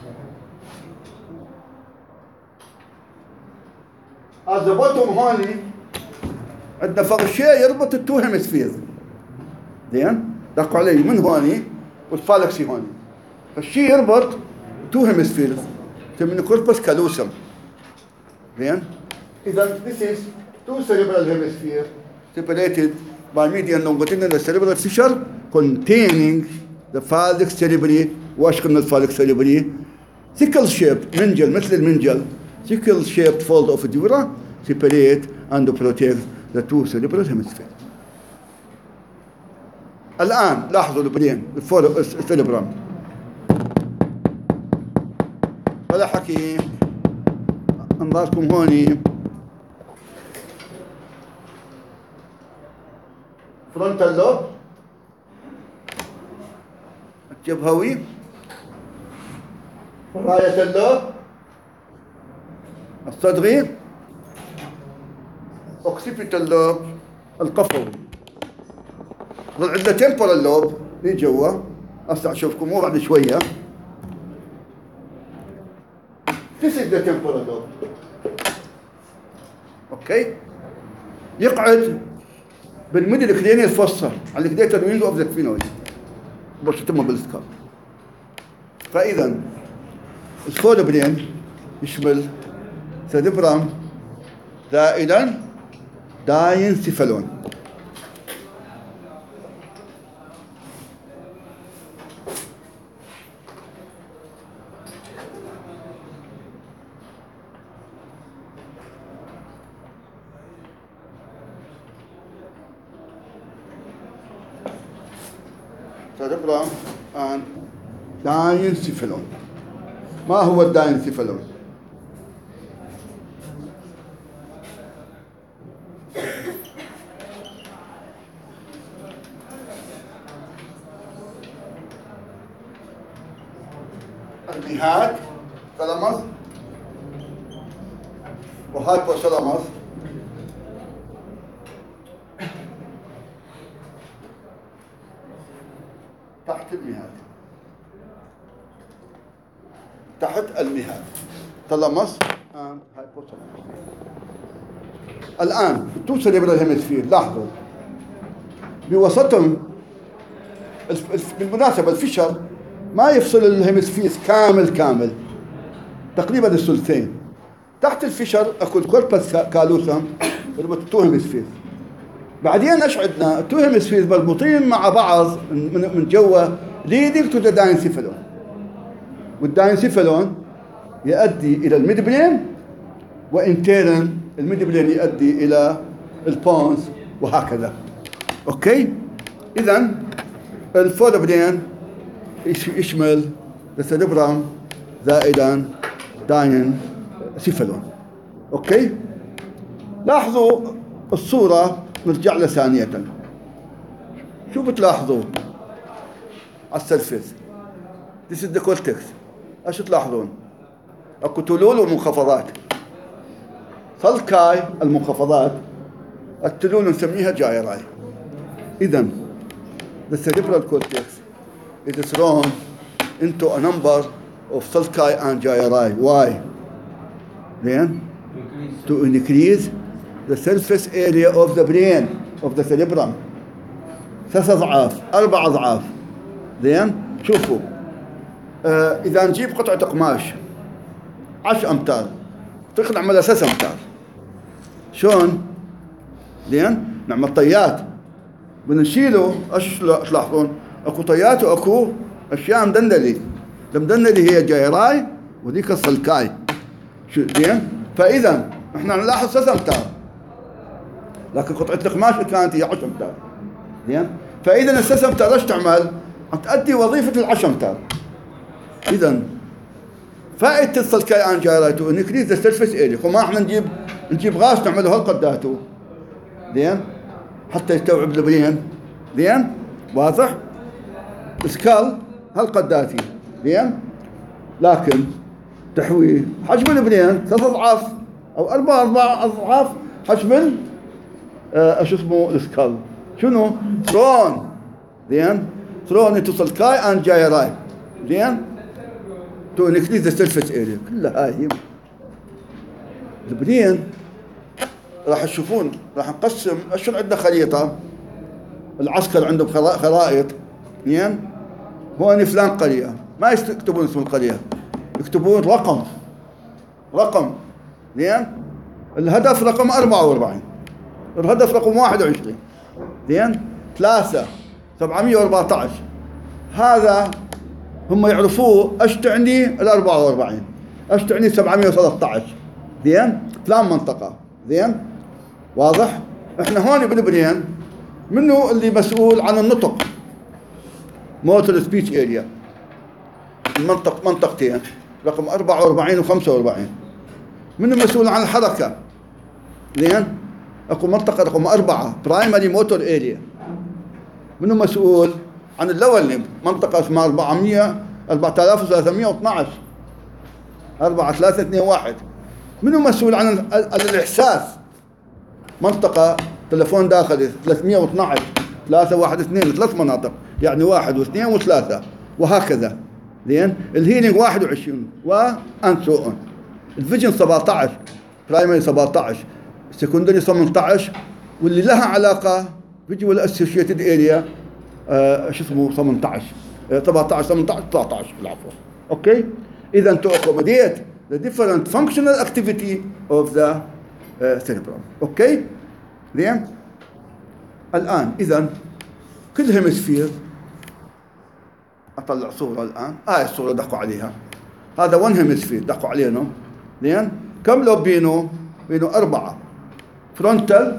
[SPEAKER 1] At the bottom هون عندنا فرشة يربط التو هيمسفيرز، زين، دقوا علي من هون والفالكسي هون، فالشيء يربط تو هيمسفيرز من كوربس كالوسم، زين. إذا this is two cerebral hemispheres separated by median longitudinal cerebral fissure containing the falx cerebri. واش قلنا الفالكس cerebri؟ sickle shaped منجل مثل المنجل، sickle shaped fold of dura separate and protect the two cerebral hemispheres. الآن لاحظوا البرين السيربرام ولا حكي. انظاركم هوني فرونتال لوب الجبهوي، راية اللوب الصدغي، اوكسيبيتال لوب القفوي. ظل عندنا تمبورال لوب اللي جوا، هسه اشوفكم مو بعد شويه. This is the temporal lobe. اوكي، يقعد بالميدل كلينيال فوسا على الكديتر وينج اوف ذا سفينويد بس تم بالسكار. فاذا الفوربرين يشمل سيربرام زائدا داينسيفالون. cerebrum and diencephalon. ما هو الداينسيفالون؟ المهاد ثالاموس وهايبوثالاموس تحت المهاد، تحت المهاد ثالاموس and hypothalamus. الآن تو سيريبرال هيمسفير، لاحظوا بوسطهم بالمناسبة الفشل ما يفصل الهيمسفيرز كامل كامل، تقريبا الثلثين. تحت الفشل اكو الكوربس كالوسم يربط تو هيمسفيرز. بعدين ايش عندنا؟ تو هيمسفيرز مربوطين مع بعض من من جوا ليدنج تو ذا داينسيفالون، والداينسيفالون يؤدي الى الميد برين، وانترن الميد برين يؤدي الى البونز وهكذا. اوكي؟ اذا الفور برين يشمل السيربرم زائدا داينسيفالون. اوكي؟ لاحظوا الصورة، نرجع لها ثانية. شو بتلاحظوا على السيرفيس؟ This is the cortex. ايش تلاحظون؟ اكو تلول ومنخفضات. سلكاي المنخفضات، التلول نسميها جايراي. اذا the cerebral cortex is thrown into a number of sulci and gyri. Why? Then to increase the surface area of the brain of the cerebrum. ثلاث أضعاف، أربع أضعاف. زين؟ شوفوا، آه إذا نجيب قطعة قماش عشر أمتار تقدر نعملها ثلاث أمتار. شلون؟ زين؟ نعمل طيات بنشيله. ايش تلاحظون؟ اكو طيات واكو اشياء مدندلي. المدندلي هي جايراي وذيك السلكاي. شو زين؟ فاذا احنا نلاحظ ثلاث امتار، لكن قطعه القماش كانت هي عشر امتار. زين؟ فاذا الثلاث امتار ايش تعمل؟ تؤدي وظيفه العشر امتار. اذا فائده السلكاي ان جايراي تو انكريز ذا سيرفيس اريا. وما احنا نجيب نجيب غاز نعمله هالقداتو. زين؟ حتى يستوعب البرين. زين؟ واضح؟ سكال هالقداتي. زين؟ لكن تحويل حجم البرين ثلاث اضعاف او اربع اربع اضعاف حجم آه شو اسمه السكال. شنو؟ ثرون. زين؟ ثرون انتو سلكاي اند جايراي. زين؟ تو انكريز ذا سيرفيس اريا. كلها هاي البرين. راح تشوفون راح نقسم. شو عندنا خريطة، العسكر عندهم خرائط. زين؟ هون فلان قرية، ما يكتبون اسم القرية، يكتبون رقم رقم. زين؟ الهدف رقم أربعة وأربعين، الهدف رقم واحد وعشرين. زين؟ ثلاثة سبعمية وأربعة عشر. هذا هم يعرفوه ايش تعني ال أربعة وأربعين، ايش تعني سبعمية وثلاثة عشر. زين؟ فلان منطقة. زين؟ واضح؟ احنا هون بالبرين منو اللي مسؤول عن النطق؟ موتور سبيتش اريا. المنطق منطقتين، رقم أربعة وأربعين وخمسة وأربعين. منو مسؤول عن الحركة؟ زين؟ اكو منطقة رقم أربعة برايمري موتور اريا. منو مسؤول عن اللور ليمب؟ منطقة اسمها أربعمية أربعة آلاف وثلاثمية واثناشر. أربعة ثلاثة اثنين واحد. منو مسؤول عن الإحساس؟ منطقة تلفون داخلي ثلاثمية واثناشر ثلاثة واحد اثنين. ثلاث مناطق يعني واحد واثنين وثلاثة وهكذا. زين؟ الهيلينج واحد وعشرين وان سو اون. الفيجن سبعة عشر برايمري سبعة عشر، سكندري ثمانية عشر، واللي لها علاقة فيجوال اسوشيتد اريا آه شو اسمه ثمانية عشر سبعة عشر ثمانية عشر تسعة عشر العفو. اوكي؟ اذا تو accommodate the different functional activity of the uh, cerebrum. اوكي؟ زين؟ الان اذا كل هيمسفير اطلع صوره الان. هاي آه الصوره دقوا عليها. هذا ون هيمسفير دقوا علينا. زين؟ كم لوب بينه؟ بينه اربعه. فرونتال،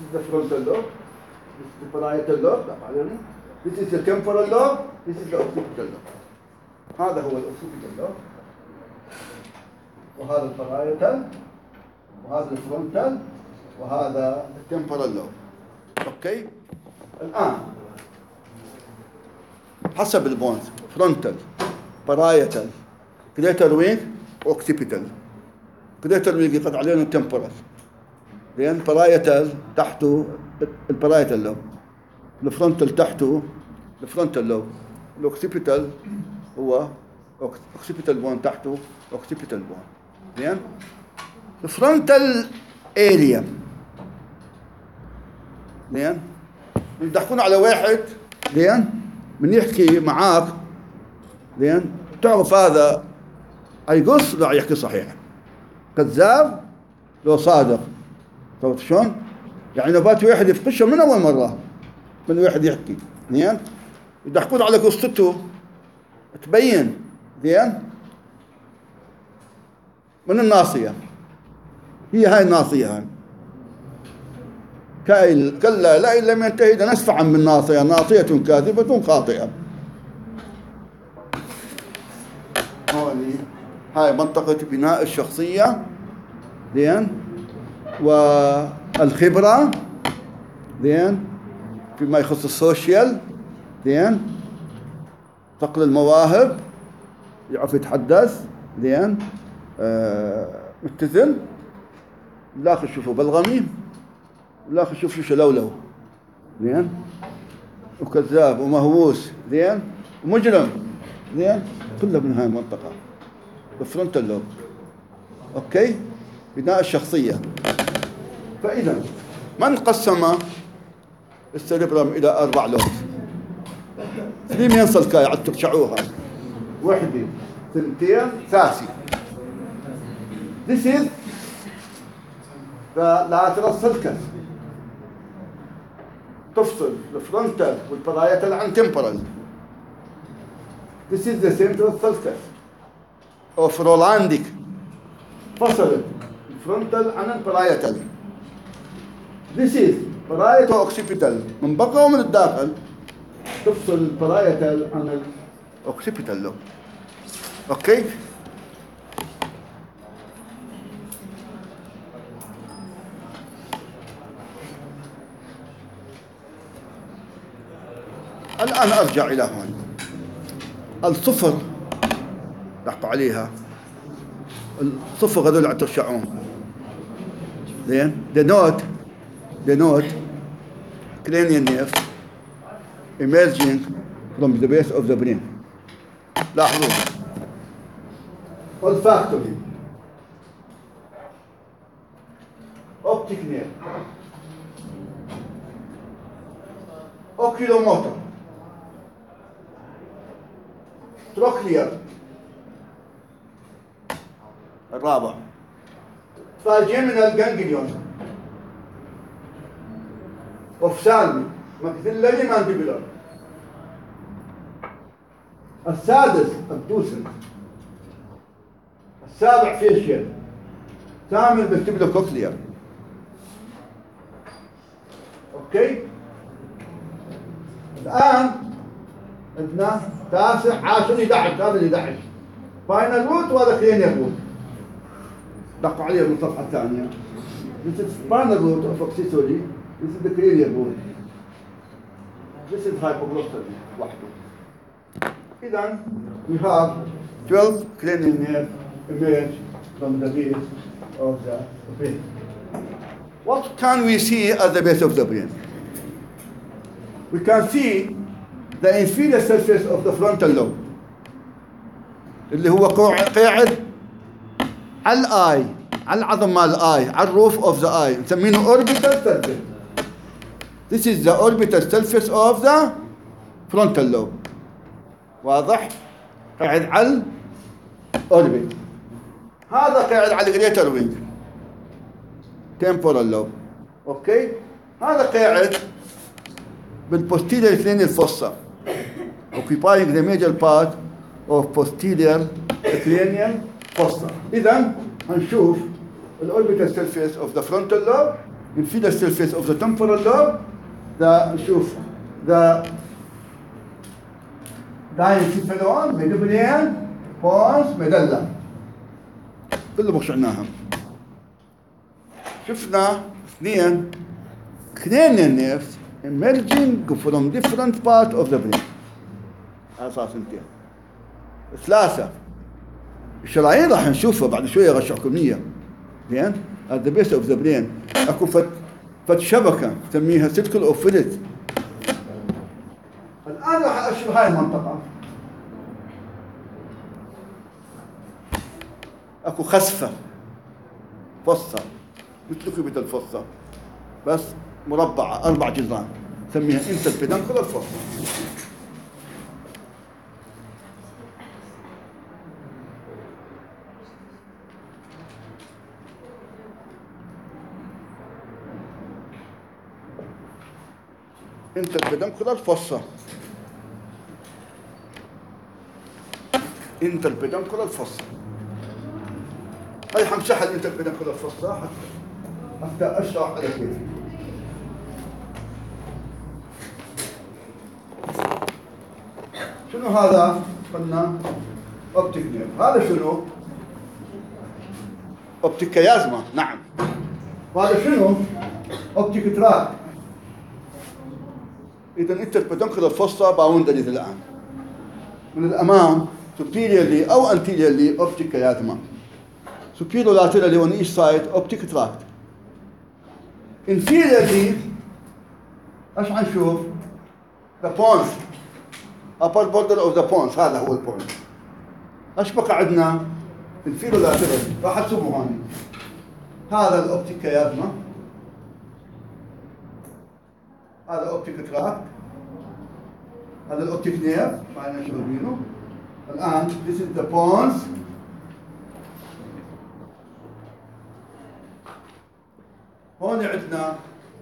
[SPEAKER 1] is the frontal lobe, this is the parietal lobe, this is the temporal lobe, this is the occipital lobe. هذا هو الoccipital lobe، وهذا البرايتال، وهذا الفرونتال، وهذا التمبورال لوب. اوكي؟ الآن حسب البونز فرونتال، بارايتال، كليتر وينج، اوكسيبيتال. كليتر وينج يقطع علينا التمبورال، لأن بارايتال تحته البارايتال لوب، الفرونتال تحته الفرونتال لوب، الاوكسيبيتال هو اوكسيبيتال بون تحته اوكسيبيتال بون. زين؟ الفرونتال اريا، زين؟ يضحكون على واحد، زين؟ من يحكي معاك، زين؟ تعرف هذا يقص لا يحكي صحيح، كذاب لو صادق. عرفت شلون؟ يعني نبات واحد يفقشه من اول مره، من واحد يحكي، زين؟ يضحكون على قصته تبين، زين؟ من الناصيه، هي هاي الناصيه هاي. كاي كلا لا إن لم ينتهي لنسفعا من ناصيه، ناصيه كاذبه خاطئه. هوني هاي منطقة بناء الشخصية، زين؟ والخبرة، زين؟ فيما يخص السوشيال، زين؟ صقل المواهب، يعرف يتحدث، زين؟ آه متزن، لا شوفوا بلغمي، لا شوف شو شلولو، زين؟ وكذاب ومهووس، زين؟ ومجرم، زين؟ كله من هاي المنطقة الفرونتال لوب. اوكي؟ بناء الشخصية. فإذا من قسم السيربرم إلى أربع لوب؟ ثلاث ينصل كاي عد ترشعوها، وحدة، ثنتين، ثاسي. This is the lateral sulcus، تفصل الفرونتال والبارايتال عن temporal. This is the central sulcus of Rolandic، فصلت الفرونتال عن البارايتال. This is بارايتو اوكسيبيتال، من بقى ومن الداخل تفصل البارايتال عن الاوكسيبيتال لوب. اوكي؟ الآن أرجع إلى هون. الصفر ضحكوا عليها، الصفر هذول اللي ترشعون، زين؟ denote denote cranial nerve emerging from the base of the brain. لاحظوا olfactory، optic nerve، oculomotor، trochlear الرابع، trigeminal ganglion، ophthalmic، maxillary mandibular. السادس الدوسن، السابع فيشيال، ثامن vestibular cochlear. اوكي؟ الآن عندنا تاسع عاشر احد عشر، هذا ال احد عشر فاينل روت وهذا كرينيال روت. دقوا عليه من الصفحة الثانية. This is spinal root of accessory. This is the cranial root. This is hypoglossal وحده. إذا we have twelve cranial nerves emerge from the base of the brain. What can we see at the base of the brain? We can see the inferior surface of the frontal lobe اللي هو قاعد على الاي، على العظم مال الاي، على الروف اوف ذا اي، نسميه orbital surface. This is the orbital surface of the frontal lobe. واضح؟ قاعد على الاوربت. هذا قاعد على الجريتر وينج temporal lobe. اوكي؟ هذا قاعد بالposterior cranial fossa occupying the major part of posterior cranial fossa. إذا هنشوف الأوربيتال surface of the frontal lobe inferior surface of the temporal lobe. the شوف the diencephalon midbrain pons medulla كله بشعناها. شفنا اثنين cranial nerves emerging from different part of the brain. على اساس انتين. ثلاثة الشرايين راح نشوفها بعد شوية غشعكم اياه. زين؟ at the base of the brain اكو فت فت شبكة نسميها circle of Phillips. الآن راح أشوف هاي المنطقة. اكو خسفة فصة مثل كبة الفصة بس مربعة أربع جدران نسميها interpedunclar fossa. interpedunclar fossa interpedunclar fossa. هاي حمسحها الانتربيدنكولار فوسا حتى اشرح على كيف. شنو هذا؟ قلنا اوبتيك نيرف. هذا شنو؟ اوبتيك كيازما. نعم. وهذا شنو؟ اوبتيك تراك. اذا الانتربيدنكولار فوسا باوندريز الان من الامام superiorly او anteriorly اوبتيك كيازما. Superior-laterally on each side optic tract. Inferiorly ايش حنشوف؟ the pons upper border of the pons. هذا هو البوينت. ايش بقى عندنا؟ inferior-laterally راح تشوفوا هون. هذا الاوبتيك كيازما، هذا الاوبتيك تراكت، هذا الاوبتيك نيرف معنا شايفينه. الان this is the pons. هون عندنا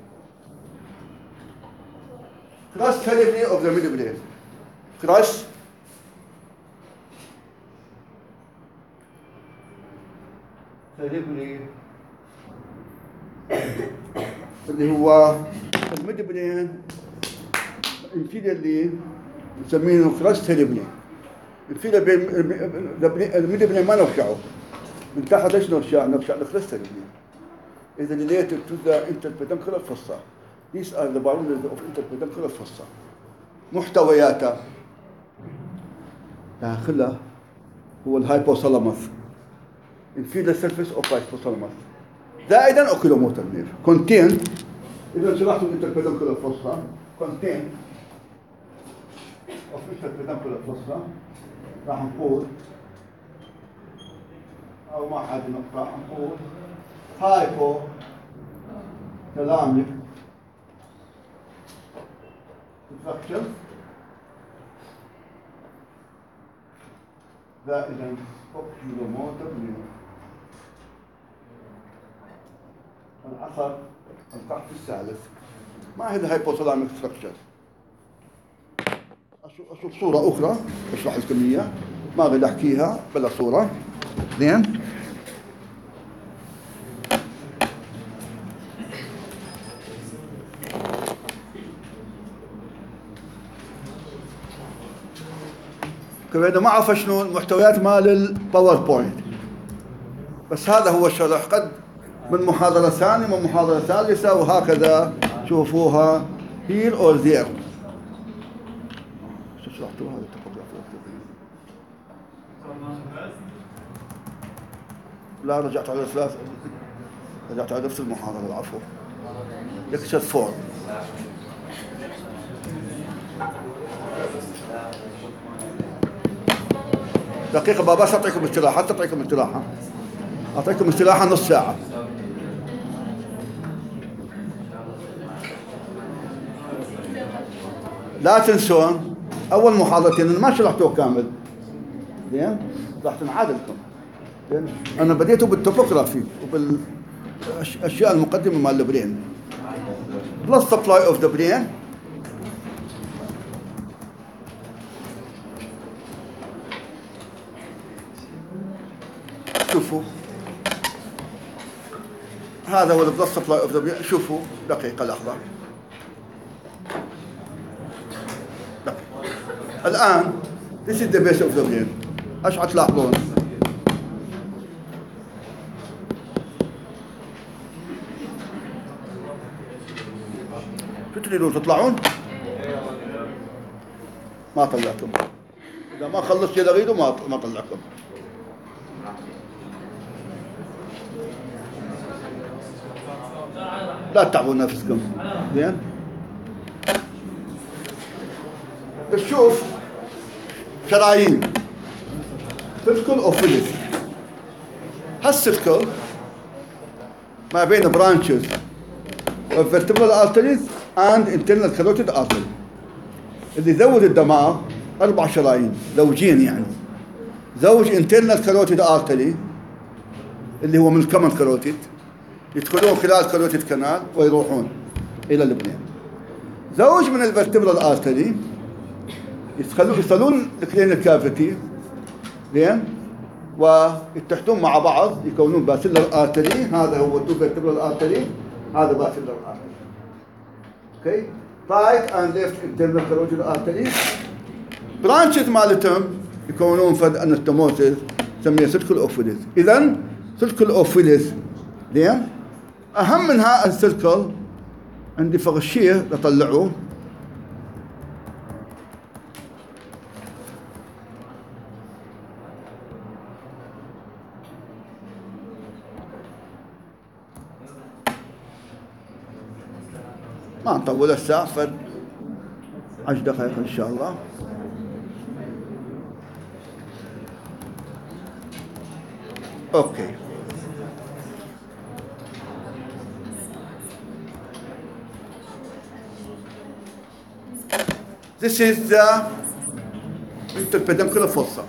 [SPEAKER 1] cross cerebri of the midbrain. cross cerebri اللي هو الميدبرين inferiorly نسميه cross cerebri. الميدبرين ما نرجعه من تحت. ايش نرجع؟ نرجع للcross cerebri. is related to the interpeduncular fossa. These are the boundaries of interpeduncular fossa. محتوياتها داخله هو الهايبوثالاموس inferior surface of hypothalamus زائدا oculomotor nerve. contain إذا شرحت interpeduncular fossa contain of interpeduncular fossa راح نقول أو ما حد نقطع نقول هايبو تلاميك structure زائدا oculomotor nerve. العصب القحف الثالث. ما هي الهايبوثالاميك ستراكشر؟ اشوف صوره اخرى اشرح لكم اياها، ما بدي احكيها بلا صوره. زين؟ كذا ما اعرف شنو المحتويات مال الباوربوينت، بس هذا هو الشرح. قد من محاضرة ثانية من محاضرة ثالثة وهكذا شوفوها here or there. شو شرحتوا هذا التوبوغرافي؟ لا رجعت على ثلاث رجعت على نفس المحاضرة. العفو. لكتشر فور. دقيقة بابا أعطيكم استراحة أعطيكم استراحة أعطيكم استراحة نص ساعة. لا تنسون أول محاضرتين أنا ما شرحتوه كامل. زين؟ راح تنعاد لكم. زين؟ أنا بديته بالتوبوغرافي وبالأشياء المقدمة مال البرين. blood supply of the brain. شوفوا هذا هو البلس سبلاي اوف ذا برين. شوفوا دقيقة لحظة. دقيقة. الآن this is the base of the brain. ايش حتلاحظون؟ شو تريدون تطلعون؟ ما طلعتم. إذا ما خلصت شيء أريده ما ما طلعكم. لا تتعبوا نفسكم. زين؟ بتشوف شرايين سيركل اوفيلس. هالسيركل ما بين برانشز of vertebral arteries and internal carotid artery. اللي يزود الدماغ أربع شرايين زوجين يعني. زوج internal carotid artery اللي هو من الكمن كاروتيد يدخلون خلال كاروتيد كانال ويروحون إلى البنين. زوج من الفرتبرال artery يدخلون يصلون الكلينيك كافيتي زين ويتحدون مع بعض يكونون باسيلر artery. هذا هو تو vertebral artery. هذا باسيلر artery. اوكي right and left internal carotid artery. برانشز مالتهم يكونون فد انستموسيس نسميه سيركل اوفيلس. اذا سيركل اوفيلس زين. اهم من هذا السيركل عندي فغشيه اطلعوه ما نطول الساعة فد عشر دقائق إن شاء الله. أوكي This is the interpeduncular fossa.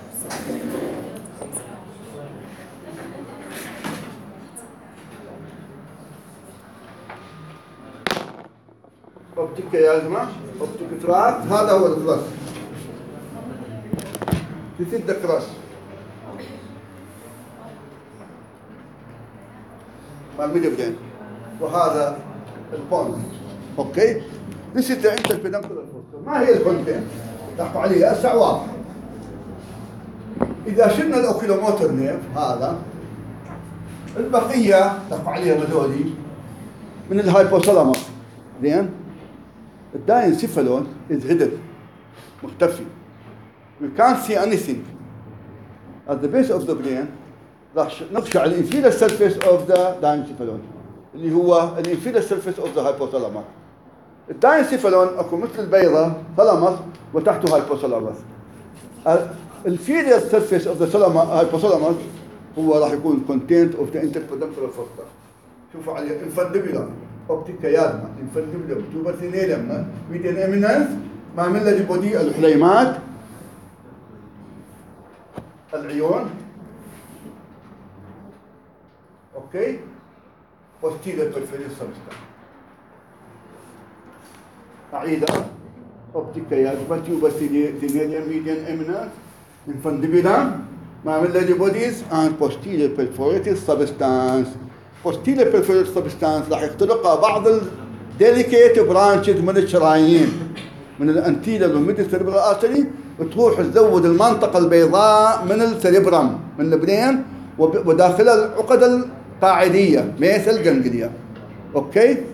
[SPEAKER 1] اوبتيك يازما اوبتيك تراك. هذا هو الكلاس. This is the cross. الميديبرين. وهذا البون. اوكي. This is the interpeduncular fossa. ما هي الكونتين؟ تحكوا عليها هسه واضحة. إذا شلنا الأوكيلوموتر نيرف هذا البقية تحكوا عليها هذولي من الهايبوثالاموس. زين؟ الداينسيفالون is hidden مختفي. We can't see anything. At the base of the brain راح نخشى على الانفيريور surface of the diencephalon اللي هو الانفيريور surface of the hypothalamus. الداينسيفالون اكو مثل البيضة ثالاموس وتحته هايبوثالاموس. الانفيريور surface of the hypothalamus هو راح يكون content of the interpeduncular fossa. شوفوا عليه انفانديبولار اوبتيكا يادما انفانديبولار توبرثينيلم ميديان امينانس ماميلا دي بودي الحليمات العيون. اوكي posterior peripheral substance. اعيدها اوبتيكا يادما توبرثينيلم ميديان امينانس انفانديبولار ماميلا دي بوديز and posterior perforated substance. posterior perforated substance راح يخترقها بعض الديليكيت برانشز من الشرايين من الانتيريور والميدل سيريبرال ارتري وتروح تزود المنطقة البيضاء من السيريبرم من البرين وداخلها العقد القاعدية ميسل جانجليا. اوكي